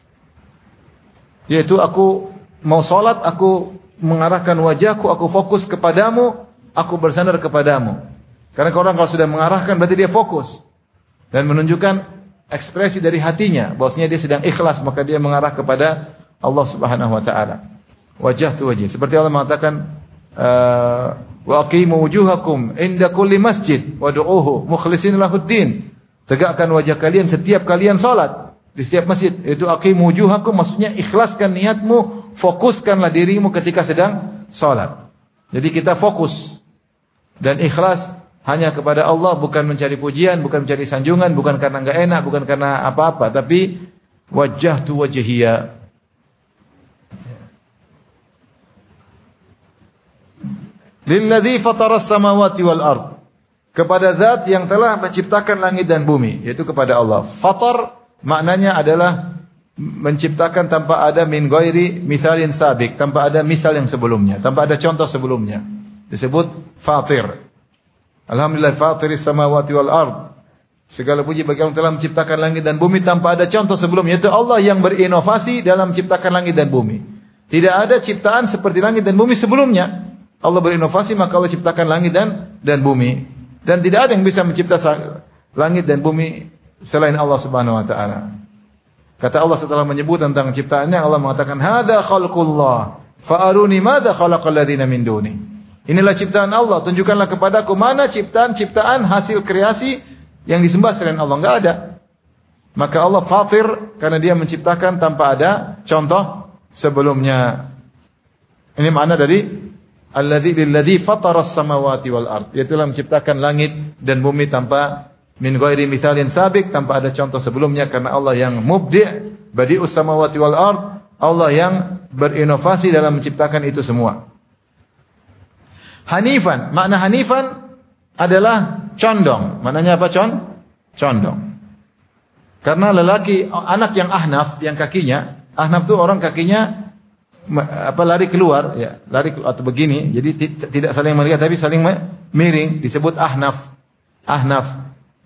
A: Yaitu aku mau sholat, aku mengarahkan wajahku, aku fokus kepadamu, aku bersandar kepadamu. Karena orang kalau sudah mengarahkan berarti dia fokus. Dan menunjukkan ekspresi dari hatinya bahwasanya dia sedang ikhlas, maka dia mengarah kepada Allah Subhanahu wa taala. Wajah tu wajah. Seperti Allah mengatakan, wa aqimu wujuhakum inda kulli masjid wad'uuhu mukhlishina lahuddin. Tegakkan wajah kalian setiap kalian salat di setiap masjid. Itu aqimu wujuhakum, maksudnya ikhlaskan niatmu, fokuskanlah dirimu ketika sedang salat. Jadi kita fokus dan ikhlas hanya kepada Allah, bukan mencari pujian, bukan mencari sanjungan, bukan karena enggak enak, bukan karena apa-apa, tapi wajjahtu wajhiyya. Lilladzi fataras samawati wal ard. Kepada zat yang telah menciptakan langit dan bumi, yaitu kepada Allah. Fatar maknanya adalah menciptakan tanpa ada min ghairi mithalin sabiq, tanpa ada misal yang sebelumnya, tanpa ada contoh sebelumnya. Disebut fatir. Alhamdulillah fatiris samawati wal ard. Segala puji bagi Allah telah menciptakan langit dan bumi tanpa ada contoh sebelumnya. Yaitu Allah yang berinovasi dalam menciptakan langit dan bumi. Tidak ada ciptaan seperti langit dan bumi sebelumnya. Allah berinovasi, maka Allah ciptakan langit dan dan bumi. Dan tidak ada yang bisa mencipta langit dan bumi selain Allah Subhanahu wa taala. Kata Allah setelah menyebut tentang ciptaannya, Allah mengatakan, "Hadza khalqullah, fa'aruni madza khalaqal ladzina min duni." Inilah ciptaan Allah, tunjukkanlah kepadaku mana ciptaan-ciptaan hasil kreasi yang disembah selain Allah. Enggak ada. Maka Allah fatir karena dia menciptakan tanpa ada contoh sebelumnya. Ini makna dari alladzi billadzi fataras samawati wal ard. Yaitu telah menciptakan langit dan bumi tanpa min ghairi mithalin sabiq, tanpa ada contoh sebelumnya, karena Allah yang mubdi', badi'us samawati wal ard, Allah yang berinovasi dalam menciptakan itu semua. Hanifan, makna hanifan adalah condong. Maknanya apa con? Condong. Karena lelaki, anak yang ahnaf, yang kakinya, ahnaf itu orang kakinya apa lari keluar, ya, lari atau begini, jadi tidak saling melihat tapi saling miring, disebut ahnaf. Ahnaf.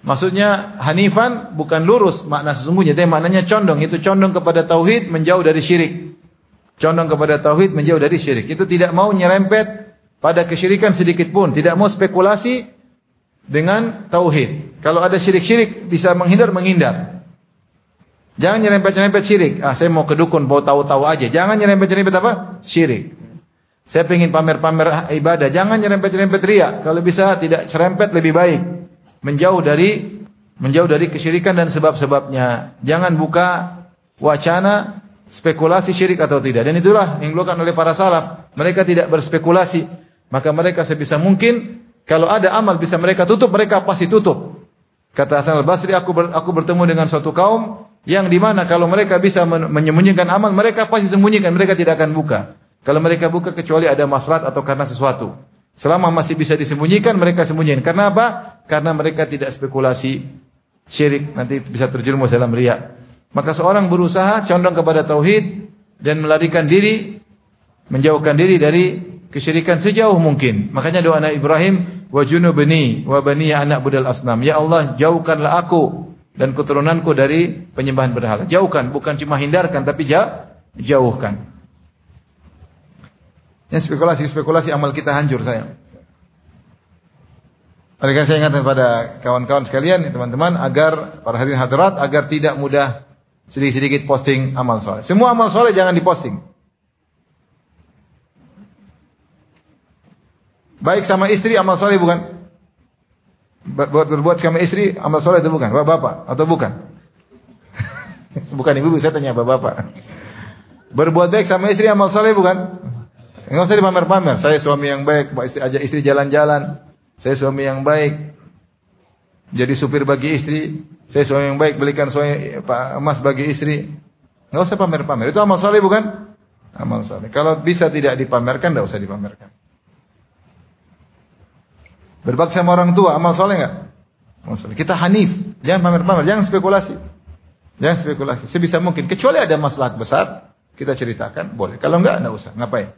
A: Maksudnya hanifan bukan lurus makna sesungguhnya, tapi maknanya condong. Itu condong kepada tauhid, menjauh dari syirik. Condong kepada tauhid, menjauh dari syirik. Itu tidak mau nyerempet pada kesyirikan sedikit pun, tidak mau spekulasi dengan tauhid. Kalau ada syirik-syirik bisa menghindar, menghindar. Jangan nyerempet-nyerempet syirik. Ah, saya mau ke dukun, mau tahu-tahu aja. Jangan nyerempet-nyerempet apa? Syirik. Saya ingin pamer-pamer ibadah. Jangan nyerempet-nyerempet riya. Kalau bisa tidak serempet lebih baik. Menjauh dari menjauh dari kesyirikan dan sebab-sebabnya. Jangan buka wacana spekulasi syirik atau tidak. Dan itulah yang dilakukan oleh para salaf. Mereka tidak berspekulasi. Maka mereka sebisa mungkin kalau ada amal bisa mereka tutup, mereka pasti tutup. Kata Hasan al-Basri, aku ber, aku bertemu dengan suatu kaum yang di mana kalau mereka bisa menyembunyikan amal, mereka pasti sembunyikan, mereka tidak akan buka. Kalau mereka buka kecuali ada maslahat atau karena sesuatu. Selama masih bisa disembunyikan, mereka sembunyikan. Karena apa? Karena mereka tidak spekulasi syirik, nanti bisa terjerumus dalam riya. Maka seorang berusaha condong kepada tauhid dan melarikan diri, menjauhkan diri dari kesyirikan sejauh mungkin. Makanya doa Nabi Ibrahim, wa junubni wa baniya anak budal asnam. Ya Allah, jauhkanlah aku dan keturunanku dari penyembahan berhala. Jauhkan, bukan cuma hindarkan tapi jauhkan. Yang spekulasi-spekulasi amal kita hancur sayang. Oleh karena saya ingatkan kepada kawan-kawan sekalian, teman-teman, agar para hadirin hadirat agar tidak mudah sedikit-sedikit posting amal soleh. Semua amal soleh jangan diposting. Baik sama istri amal soleh bukan? Berbuat berbuat sama istri amal soleh itu bukan? Bapak atau bukan? Bukan ibu, saya tanya bapak. Berbuat baik sama istri amal soleh bukan? Enggak usah dipamer-pamer. Saya suami yang baik, istri ajak istri jalan-jalan. Saya suami yang baik. Jadi supir bagi istri. Saya suami yang baik, belikan suami emas bagi istri. Enggak usah pamer-pamer. Itu amal saleh bukan? Amal saleh. Kalau bisa tidak dipamerkan, enggak usah dipamerkan. Berbakti sama orang tua, amal saleh enggak? Amal saleh. Kita hanif, jangan pamer-pamer, jangan spekulasi. Jangan spekulasi. Sebisa mungkin. Kecuali ada maslahat besar, kita ceritakan, boleh. Kalau enggak, enggak usah. Ngapain?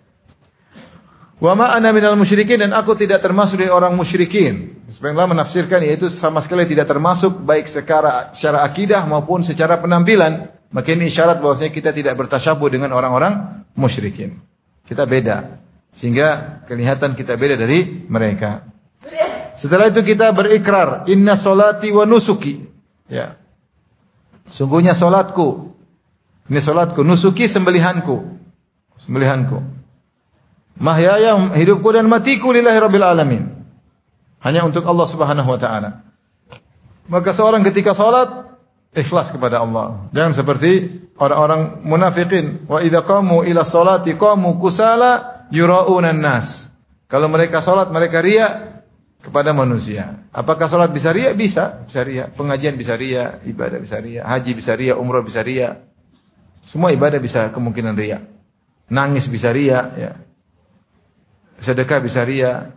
A: Wa ma ana minal musyrikin, dan aku tidak termasuk dari orang musyrikin. Sebagian ulama menafsirkan yaitu sama sekali tidak termasuk baik secara secara akidah maupun secara penampilan. Maka ini isyarat bahwasanya kita tidak bertasyabuh dengan orang-orang musyrikin. Kita beda. Sehingga kelihatan kita beda dari mereka. Setelah itu kita berikrar, inna solati wa nusuki. Ya. Sungguhnya salatku. Ini salatku, nusuki sembelihanku. Sembelihanku. Mahyaya, hidupku dan matiku lillahi rabbil alamin. Hanya untuk Allah Subhanahu wa taala. Maka seorang ketika salat ikhlas kepada Allah. Jangan seperti orang-orang munafikin, wa idza qamu ila sholati qamu kusala yura'una an-nas. Kalau mereka salat mereka riya kepada manusia. Apakah salat bisa riya? Bisa, bisa riya. Pengajian bisa riya, ibadah bisa riya, haji bisa riya, umrah bisa riya. Semua ibadah bisa kemungkinan riya. Nangis bisa riya, ya. Sedekah bisa riya.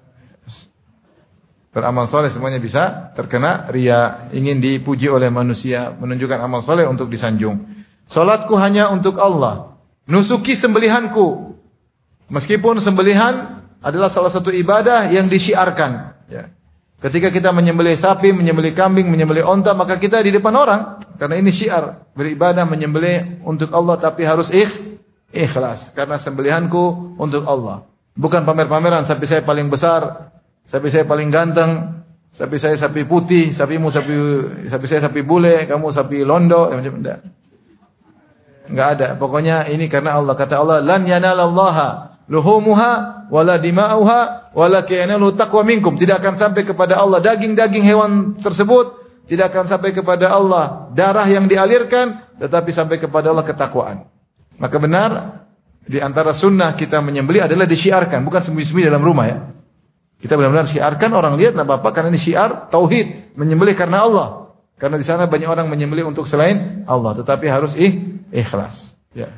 A: Beramal soleh semuanya bisa terkena riya. Ingin dipuji oleh manusia, menunjukkan amal soleh untuk disanjung. Salatku hanya untuk Allah. Nusuki sembelihanku. Meskipun sembelihan adalah salah satu ibadah yang disyiarkan. Ya. Ketika kita menyembelih sapi, menyembelih kambing, menyembelih onta, maka kita di depan orang. Karena ini syiar. Beribadah menyembelih untuk Allah tapi harus ikh, ikhlas. Karena sembelihanku untuk Allah. Bukan pamer-pameran, sapi saya paling besar, sapi saya paling ganteng, sapi saya sapi putih, sapimu sapi sapi saya sapi bule, kamu sapi londo, ya, macam enggak. Enggak ada. Pokoknya ini karena Allah, kata Allah, lan yanalallaha luhumuha wala dima'uha walakin yanalu taqwa minkum. Tidak akan sampai kepada Allah daging-daging hewan tersebut, tidak akan sampai kepada Allah darah yang dialirkan, tetapi sampai kepada Allah ketakwaan. Maka benar di antara sunnah kita menyembelih adalah disyiarkan, bukan sembunyi-sembunyi dalam rumah ya. Kita benar-benar syiarkan, orang lihat enggak apa-apa karena ini syiar tauhid, menyembelih karena Allah. Karena di sana banyak orang menyembelih untuk selain Allah, tetapi harus ih, ikhlas. Ya.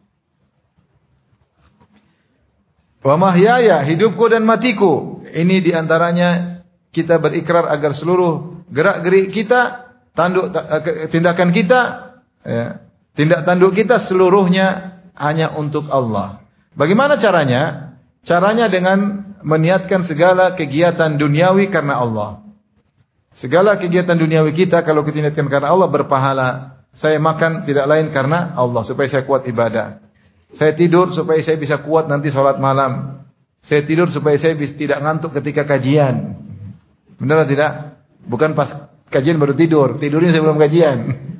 A: Wa mahyaya, hidupku dan matiku. Ini di antaranya kita berikrar agar seluruh gerak-gerik kita, tanduk tindakan kita, ya, tindak tanduk kita seluruhnya hanya untuk Allah. Bagaimana caranya? Caranya dengan meniatkan segala kegiatan duniawi karena Allah. Segala kegiatan duniawi kita kalau kita niatkan karena Allah berpahala. Saya makan tidak lain karena Allah supaya saya kuat ibadah. Saya tidur supaya saya bisa kuat nanti sholat malam. Saya tidur supaya saya bisa tidak ngantuk ketika kajian. Benar atau tidak? Bukan pas kajian baru tidur, tidurnya sebelum kajian.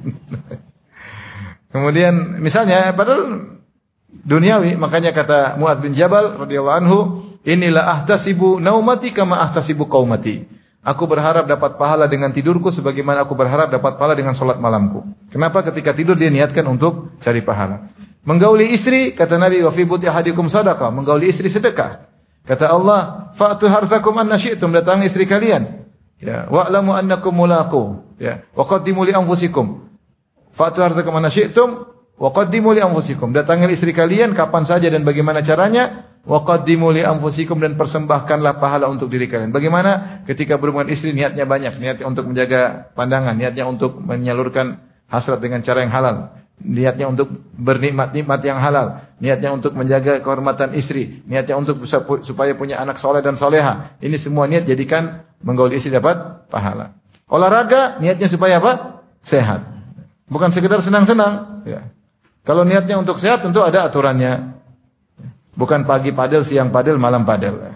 A: Kemudian misalnya padahal duniawi, makanya kata Mu'adz bin Jabal radhiyallahu anhu, inilah ahtasibu naumati kama ahtasibu qaumati. Aku berharap dapat pahala dengan tidurku sebagaimana aku berharap dapat pahala dengan salat malamku. Kenapa? Ketika tidur dia niatkan untuk cari pahala. Menggauli istri, kata Nabi, wa fi buti ahadikum sadaqah, menggauli istri sedekah. Kata Allah, fa'tu harthakum anna syi'tum, datangi istri kalian. Ya, wa'lamu annakum mulaqu. Ya, wa qaddimu li anfusikum. Fa'tu harthakum anna syi'tum wa qaddimu li anfusikum. Datangi istri kalian kapan saja dan bagaimana caranya. Wa qaddimu li anfusikum, dan persembahkanlah pahala untuk diri kalian. Bagaimana? Ketika berhubungan istri niatnya banyak, niatnya untuk menjaga pandangan, niatnya untuk menyalurkan hasrat dengan cara yang halal, niatnya untuk bernikmat-nikmat yang halal, niatnya untuk menjaga kehormatan istri, niatnya untuk supaya punya anak soleh dan soleha. Ini semua niat jadikan menggauli istri dapat pahala. Olahraga niatnya supaya apa? Sehat. Bukan sekedar senang-senang, ya. Kalau niatnya untuk sehat tentu ada aturannya. Bukan pagi padel, siang padel, malam padel.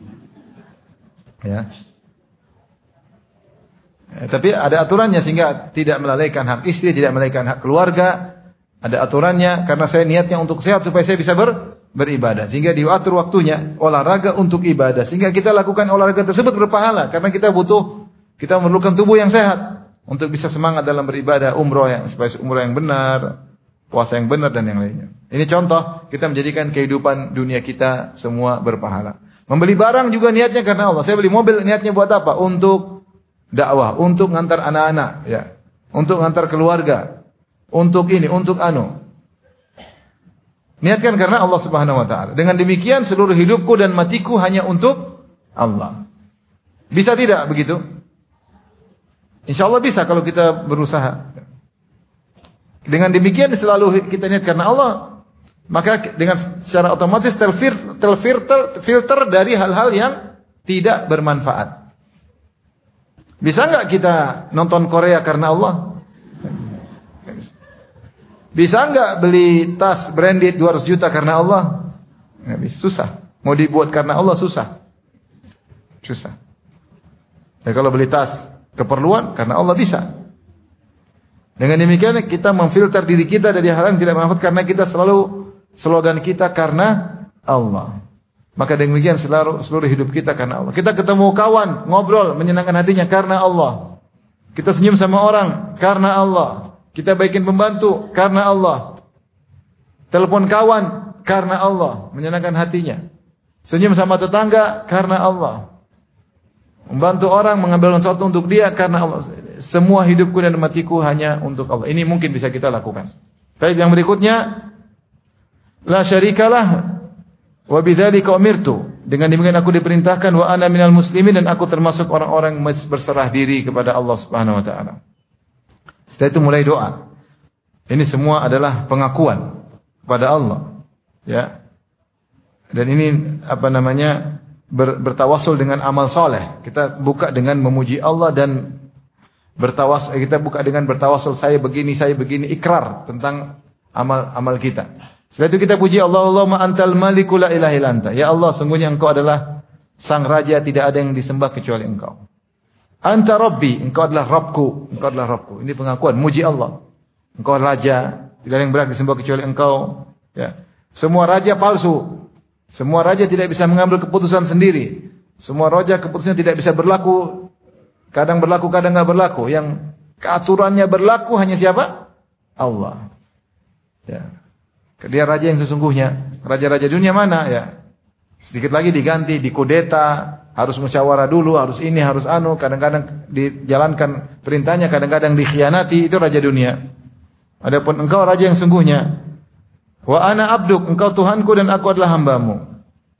A: Ya. Ya, tapi ada aturannya sehingga tidak melalaikan hak istri, tidak melalaikan hak keluarga. Ada aturannya karena saya niatnya untuk sehat supaya saya bisa ber, beribadah. Sehingga diatur waktunya olahraga untuk ibadah. Sehingga kita lakukan olahraga tersebut berpahala karena kita butuh, kita memerlukan tubuh yang sehat untuk bisa semangat dalam beribadah, umroh yang supaya umroh yang benar, puasa yang benar dan yang lainnya. Ini contoh kita menjadikan kehidupan dunia kita semua berpahala. Membeli barang juga niatnya karena Allah. Saya beli mobil niatnya buat apa? Untuk dakwah, untuk ngantar anak-anak, ya, untuk ngantar keluarga, untuk ini, untuk anu. Niatkan karena Allah Subhanahu Wa Taala. Dengan demikian seluruh hidupku dan matiku hanya untuk Allah. Bisa tidak begitu? Insya Allah bisa kalau kita berusaha. Dengan demikian selalu kita niat karena Allah, maka dengan secara otomatis terfilter, terfilter, filter dari hal-hal yang tidak bermanfaat. Bisa enggak kita nonton Korea karena Allah? Bisa enggak beli tas branded dua ratus juta karena Allah? Enggak bisa, susah. Mau dibuat karena Allah susah. Susah. Ya kalau beli tas keperluan karena Allah bisa. Dengan demikian kita memfilter diri kita dari hal yang tidak bermanfaat karena kita selalu slogan kita karena Allah. Maka demikian seluruh, seluruh hidup kita karena Allah. Kita ketemu kawan, ngobrol, menyenangkan hatinya karena Allah. Kita senyum sama orang karena Allah. Kita baikin pembantu karena Allah. Telepon kawan karena Allah, menyenangkan hatinya. Senyum sama tetangga karena Allah. Membantu orang, mengambil sesuatu untuk dia karena Allah. Semua hidupku dan matiku hanya untuk Allah. Ini mungkin bisa kita lakukan. Tapi yang berikutnya, la syarikalah wa bidzalika umirtu. Dengan demikian aku diperintahkan wa ana minal muslimin, dan aku termasuk orang-orang yang berserah diri kepada Allah Subhanahu wa taala. Setelah itu mulai doa. Ini semua adalah pengakuan kepada Allah. Ya. Dan ini apa namanya? Ber, bertawasul dengan amal soleh. Kita buka dengan memuji Allah dan bertawas, kita buka dengan bertawasul, saya begini, saya begini, ikrar tentang amal-amal kita. Setelah itu kita puji Allah, Allahumma antal maliku la ilaha illa anta. Ya Allah, sungguhnya engkau adalah sang raja, tidak ada yang disembah kecuali engkau. Anta rabbi, engkau adalah Rabbku, engkau adalah Rabbku. Ini pengakuan, muji Allah. Engkau raja, tidak ada yang berhak disembah kecuali engkau. Ya. Semua raja palsu. Semua raja tidak bisa mengambil keputusan sendiri. Semua raja keputusannya tidak bisa berlaku. Kadang berlaku, kadang enggak berlaku. Yang keaturannya berlaku hanya siapa? Allah. Ya. Dia raja yang sesungguhnya. Raja-raja dunia mana? Ya. Sedikit lagi diganti, dikudeta, harus musyawarah dulu, harus ini, harus anu. Kadang-kadang dijalankan perintahnya, kadang-kadang dikhianati. Itu raja dunia. Adapun engkau raja yang sesungguhnya. Wa ana abduk, engkau Tuhanku dan aku adalah hambamu.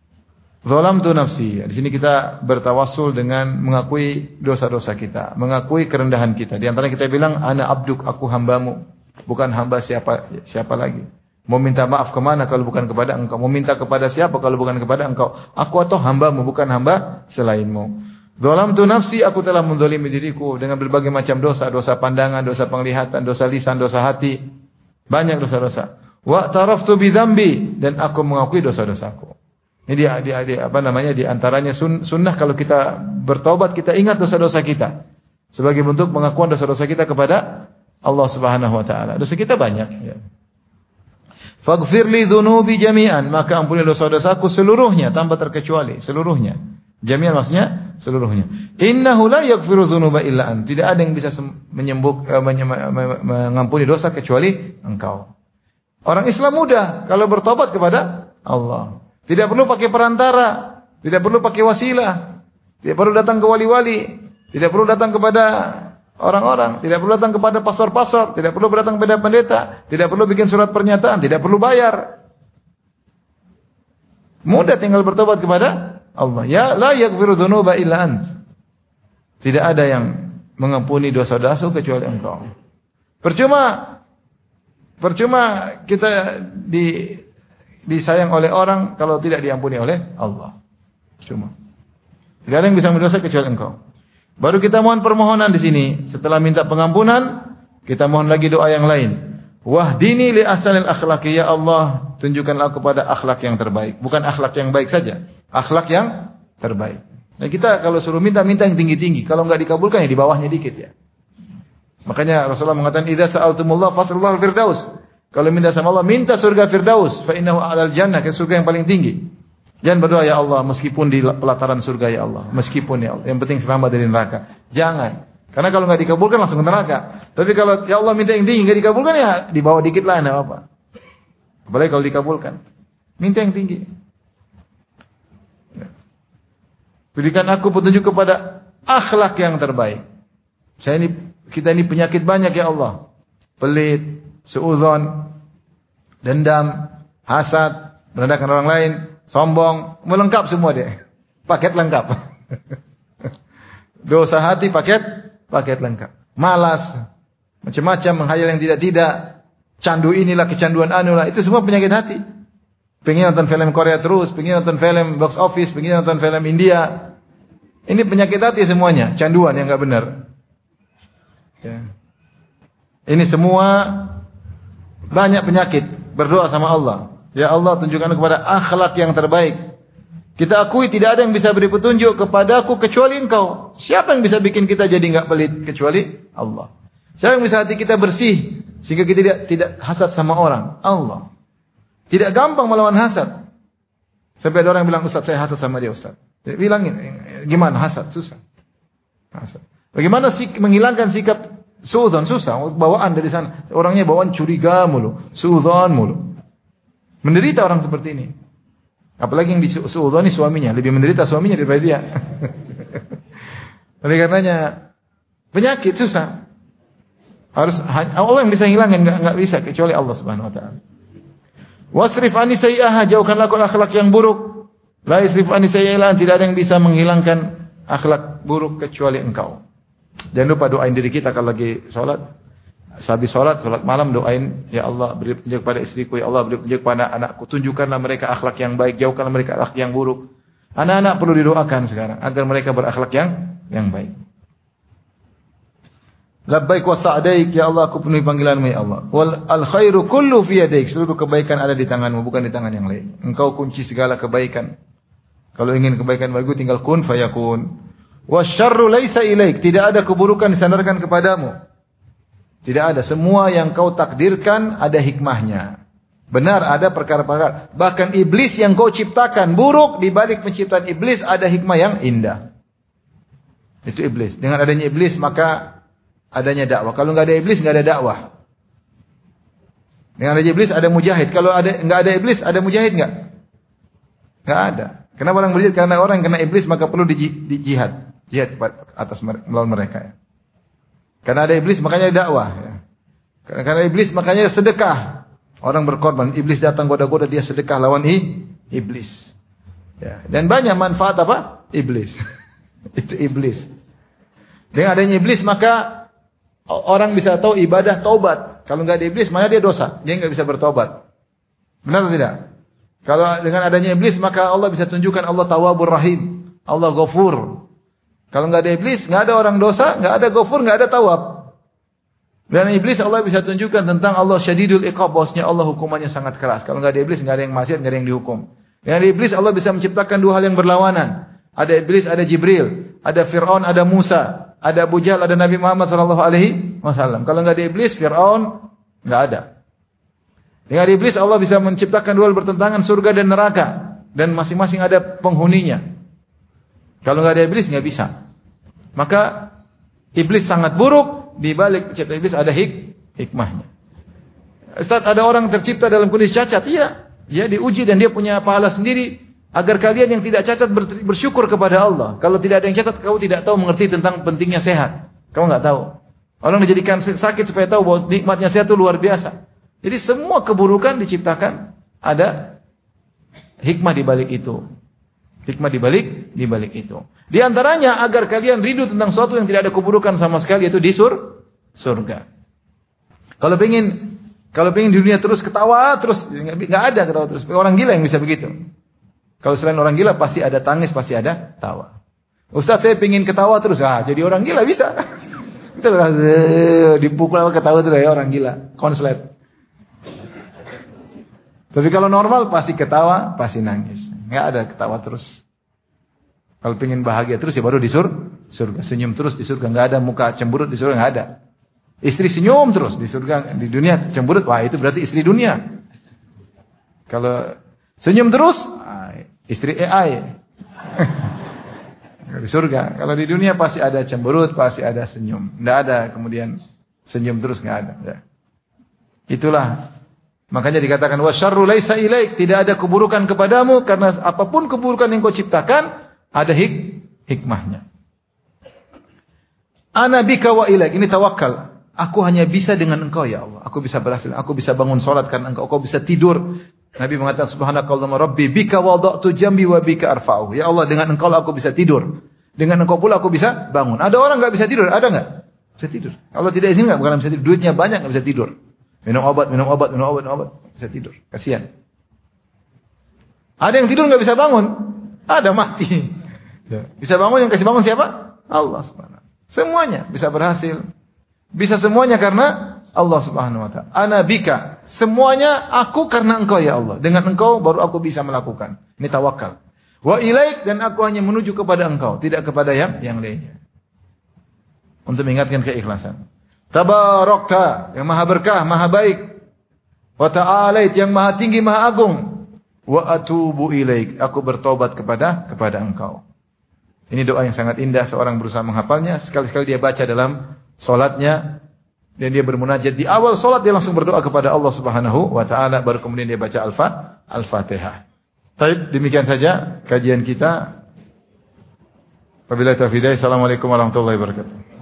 A: Zalamtu nafsi. Di sini kita bertawassul dengan mengakui dosa-dosa kita, mengakui kerendahan kita. Di antara kita bilang ana abduk, aku hambamu, bukan hamba siapa siapa lagi. Mau minta maaf kemana kalau bukan kepada engkau? Mau minta kepada siapa kalau bukan kepada engkau? Aku atau hambamu, bukan hamba selainmu. Zalamtu nafsi, aku telah menzalimi diriku dengan berbagai macam dosa, dosa pandangan, dosa penglihatan, dosa lisan, dosa hati. Banyak dosa-dosa. Wa taraftu bi dzambi, dan aku mengakui dosa-dosaku. Ini dia, dia, dia apa namanya di antaranya sun, sunnah kalau kita bertobat kita ingat dosa-dosa kita. Sebagai bentuk pengakuan dosa-dosa kita kepada Allah Subhanahu wa taala. Dosa kita banyak, ya. Faghfir li dzunubi jami'an, maka ampuni dosa-dosaku seluruhnya tanpa terkecuali, seluruhnya. Jami'an maksudnya seluruhnya. Innahu la yaghfiru dzunuba illa ant. Tidak ada yang bisa menyembuh eh, mengampuni dosa kecuali Engkau. Orang Islam mudah kalau bertobat kepada Allah. Tidak perlu pakai perantara, tidak perlu pakai wasilah, tidak perlu datang ke wali-wali, tidak perlu datang kepada orang-orang, tidak perlu datang kepada pastor-pastor, tidak perlu datang kepada pendeta, tidak perlu bikin surat pernyataan, tidak perlu bayar. Mudah tinggal bertobat kepada Allah. Ya la yaghfiru dzunuba illa ant. Tidak ada yang mengampuni dosa-dosa kecuali Engkau. Percuma percuma kita di disayang oleh orang kalau tidak diampuni oleh Allah. Cuma tidak ada yang bisa mendosa kecuali Engkau. Baru kita mohon permohonan di sini. Setelah minta pengampunan, kita mohon lagi doa yang lain. Wahdini li ahsanil akhlaqi, ya Allah, tunjukkanlah aku pada akhlak yang terbaik. Bukan akhlak yang baik saja, akhlak yang terbaik. Nah, kita kalau suruh minta, minta yang tinggi-tinggi. Kalau enggak dikabulkan ya di bawahnya dikit ya. Makanya Rasulullah mengatakan idza sa'altumullah fas'alullahal firdaus. Kalau minta sama Allah, minta surga firdaus, fa innahu a'lal jannah, ke surga yang paling tinggi. Jangan berdoa ya Allah meskipun di pelataran surga ya Allah, meskipun ya Allah, yang penting selamat dari neraka. Jangan. Karena kalau enggak dikabulkan langsung ke neraka. Tapi kalau ya Allah minta yang tinggi enggak dikabulkan ya di bawah dikit lah enggak apa-apa. Apalagi kalau dikabulkan. Minta yang tinggi. Berikan aku petunjuk kepada akhlak yang terbaik. Saya ini kita ini penyakit banyak ya Allah. Pelit, suudzon, dendam, hasad, merendahkan orang lain, sombong, melengkap semua dia. Paket lengkap. Dosa hati paket paket lengkap. Malas, macam-macam menghayal yang tidak-tidak, candu inilah kecanduan anulah, itu semua penyakit hati. Pengen nonton film Korea terus, pengen nonton film box office, pengen nonton film India. Ini penyakit hati semuanya, canduan yang enggak benar. Ya. Ini semua banyak penyakit. Berdoa sama Allah. Ya Allah, tunjukkan kepada akhlak yang terbaik. Kita akui tidak ada yang bisa beri petunjuk kepadaku kecuali Engkau. Siapa yang bisa bikin kita jadi enggak pelit kecuali Allah. Siapa yang bisa hati kita bersih sehingga kita tidak tidak hasad sama orang? Allah. Tidak gampang melawan hasad. Sampai ada orang yang bilang, Ustaz saya hasad sama dia Ustaz. Bilangin, gimana hasad? Susah. Hasad. Bagaimana sih menghilangkan sikap suudzon? Susah. Bawaan dari sana. Orangnya bawaan curiga mulu. Suudzon mulu. Menderita orang seperti ini. Apalagi yang disuudzoni suaminya. Lebih menderita suaminya daripada dia. Oleh karenanya, penyakit susah. Harus Allah yang bisa hilangin, enggak enggak bisa kecuali Allah Subhanahu wa taala. Wasrif anni sayyi'aha, jauhkanlah aku akhlak yang buruk. La yasrif anni sayyi'aha, tidak ada yang bisa menghilangkan akhlak buruk kecuali Engkau. Jangan lupa doain diri kita kalau lagi salat. Habis salat, salat malam doain, ya Allah beri petunjuk pada istriku, ya Allah beri petunjuk pada anakku, tunjukkanlah mereka akhlak yang baik, jauhkanlah mereka akhlak yang buruk. Anak-anak perlu didoakan sekarang agar mereka berakhlak yang yang baik. Labbaik wa sa'daik, ya Allah aku penuhi panggilanmu ya Allah. Wal al khairu kullu fi yadaik, seluruh kebaikan ada di tanganmu bukan di tangan yang lain. Engkau kunci segala kebaikan. Kalau ingin kebaikan bagiku tinggal kun fayakun. Wasyarru laisa ilaik, tidak ada keburukan disandarkan kepadamu. Tidak ada, semua yang kau takdirkan ada hikmahnya. Benar ada perkara-perkara. Bahkan iblis yang kau ciptakan buruk, di balik penciptaan iblis ada hikmah yang indah. Itu iblis. Dengan adanya iblis maka adanya dakwah. Kalau enggak ada iblis enggak ada dakwah. Dengan adanya iblis ada mujahid. Kalau ada enggak ada iblis ada mujahid enggak? Enggak ada. Kenapa orang berjihad? Karena orang yang kena iblis maka perlu di, di jihad. Jihad atas melawan mereka ya. Karena ada iblis makanya dakwah ya. Karena, karena iblis makanya sedekah. Orang berkorban, iblis datang goda-goda dia sedekah lawan i, iblis. Ya, dan banyak manfaat apa? Iblis. Itu iblis. Dengan adanya iblis maka orang bisa tahu ibadah taubat. Kalau enggak ada iblis mana dia dosa? Dia enggak bisa bertobat. Benar atau tidak? Kalau dengan adanya iblis maka Allah bisa tunjukkan Allah Tawwabur Rahim, Allah Ghafur. Kalau nggak ada iblis, nggak ada orang dosa, nggak ada ghafur, nggak ada tawab. Dan iblis Allah bisa tunjukkan tentang Allah syadidul iqab, bosnya Allah hukumannya sangat keras. Kalau nggak ada iblis, nggak ada yang maksiat, nggak ada yang dihukum. Dengan iblis Allah bisa menciptakan dua hal yang berlawanan. Ada iblis, ada Jibril, ada Fir'aun, ada Musa, ada Abu Jahal, ada Nabi Muhammad sallallahu alaihi wasallam. Kalau nggak ada iblis, Fir'aun nggak ada. Dengan iblis Allah bisa menciptakan dua hal bertentangan, surga dan neraka, dan masing-masing ada penghuninya. Kalau nggak ada iblis nggak bisa. Maka iblis sangat buruk, di balik penciptaan iblis ada hik hikmahnya. Ustaz, ada orang tercipta dalam kondisi cacat, iya, dia diuji dan dia punya pahala sendiri agar kalian yang tidak cacat bersyukur kepada Allah. Kalau tidak ada yang cacat, kau tidak tahu mengerti tentang pentingnya sehat. Kau nggak tahu. Orang dijadikan sakit supaya tahu bahwa nikmatnya sehat itu luar biasa. Jadi semua keburukan diciptakan ada hikmah di balik itu. Hikmah di balik di balik itu. Di antaranya agar kalian rindu tentang sesuatu yang tidak ada keburukan sama sekali, yaitu di sur, surga. Kalau pengen kalau pengen di dunia terus ketawa terus, nggak ada ketawa terus. Orang gila yang bisa begitu. Kalau selain orang gila pasti ada tangis, pasti ada tawa. Ustaz, saya pengen ketawa terus, ah jadi orang gila bisa. Itu dipukul apa ketawa terus ya orang gila, konslet. Tapi kalau normal pasti ketawa, pasti nangis. Nggak ada ketawa terus. Kalau pengen bahagia terus ya baru di sur, surga. Senyum terus di surga. Nggak ada muka cemberut di surga, nggak ada. Istri senyum terus di surga, di dunia cemberut, wah itu berarti istri dunia. Kalau senyum terus, istri A I. Di surga. Kalau di dunia pasti ada cemberut, pasti ada senyum. Nggak ada kemudian senyum terus, nggak ada. Ya. Itulah. Makanya dikatakan wasyarru laisa ilaik, tidak ada keburukan kepadamu karena apapun keburukan yang kau ciptakan ada hik hikmahnya. Ana bika wa ilaik, ini tawakal. Aku hanya bisa dengan engkau ya Allah. Aku bisa berhasil, aku bisa bangun salat karena engkau, kau bisa tidur. Nabi mengatakan subhanakallahumma rabbi bika wada'tu jambi wa bika arfa'u. Ya Allah, dengan engkau aku bisa tidur. Dengan engkau pula aku bisa bangun. Ada orang enggak bisa tidur, ada enggak? Bisa tidur. Allah tidak izin enggak, bukan bisa tidur. Duitnya banyak enggak bisa tidur. Minum obat, minum obat, minum obat, minum obat. Bisa tidur. Kasihan. Ada yang tidur nggak bisa bangun. Ada mati. Bisa bangun, yang kasih bangun siapa? Allah subhanahu wa ta'ala. Semuanya bisa berhasil. Bisa semuanya karena Allah subhanahu wa ta'ala. Ana bika. Semuanya aku karena engkau ya Allah. Dengan engkau baru aku bisa melakukan. Ini tawakal. Wa ilaik, dan aku hanya menuju kepada engkau. Tidak kepada yang, yang lainnya. Untuk mengingatkan keikhlasan. Tabarakta, yang maha berkah, maha baik. Wa ta'alait, yang maha tinggi, maha agung. Wa atubu ilaik, aku bertobat kepada kepada engkau. Ini doa yang sangat indah, seorang berusaha menghafalnya. Sekali-sekali dia baca dalam solatnya. Dan dia bermunajat. Di awal solat dia langsung berdoa kepada Allah subhanahu wa ta'ala. Baru kemudian dia baca Al-Fa, Al-Fatihah. Baik, demikian saja kajian kita. Wabillahi taufiq. Assalamualaikum warahmatullahi wabarakatuh.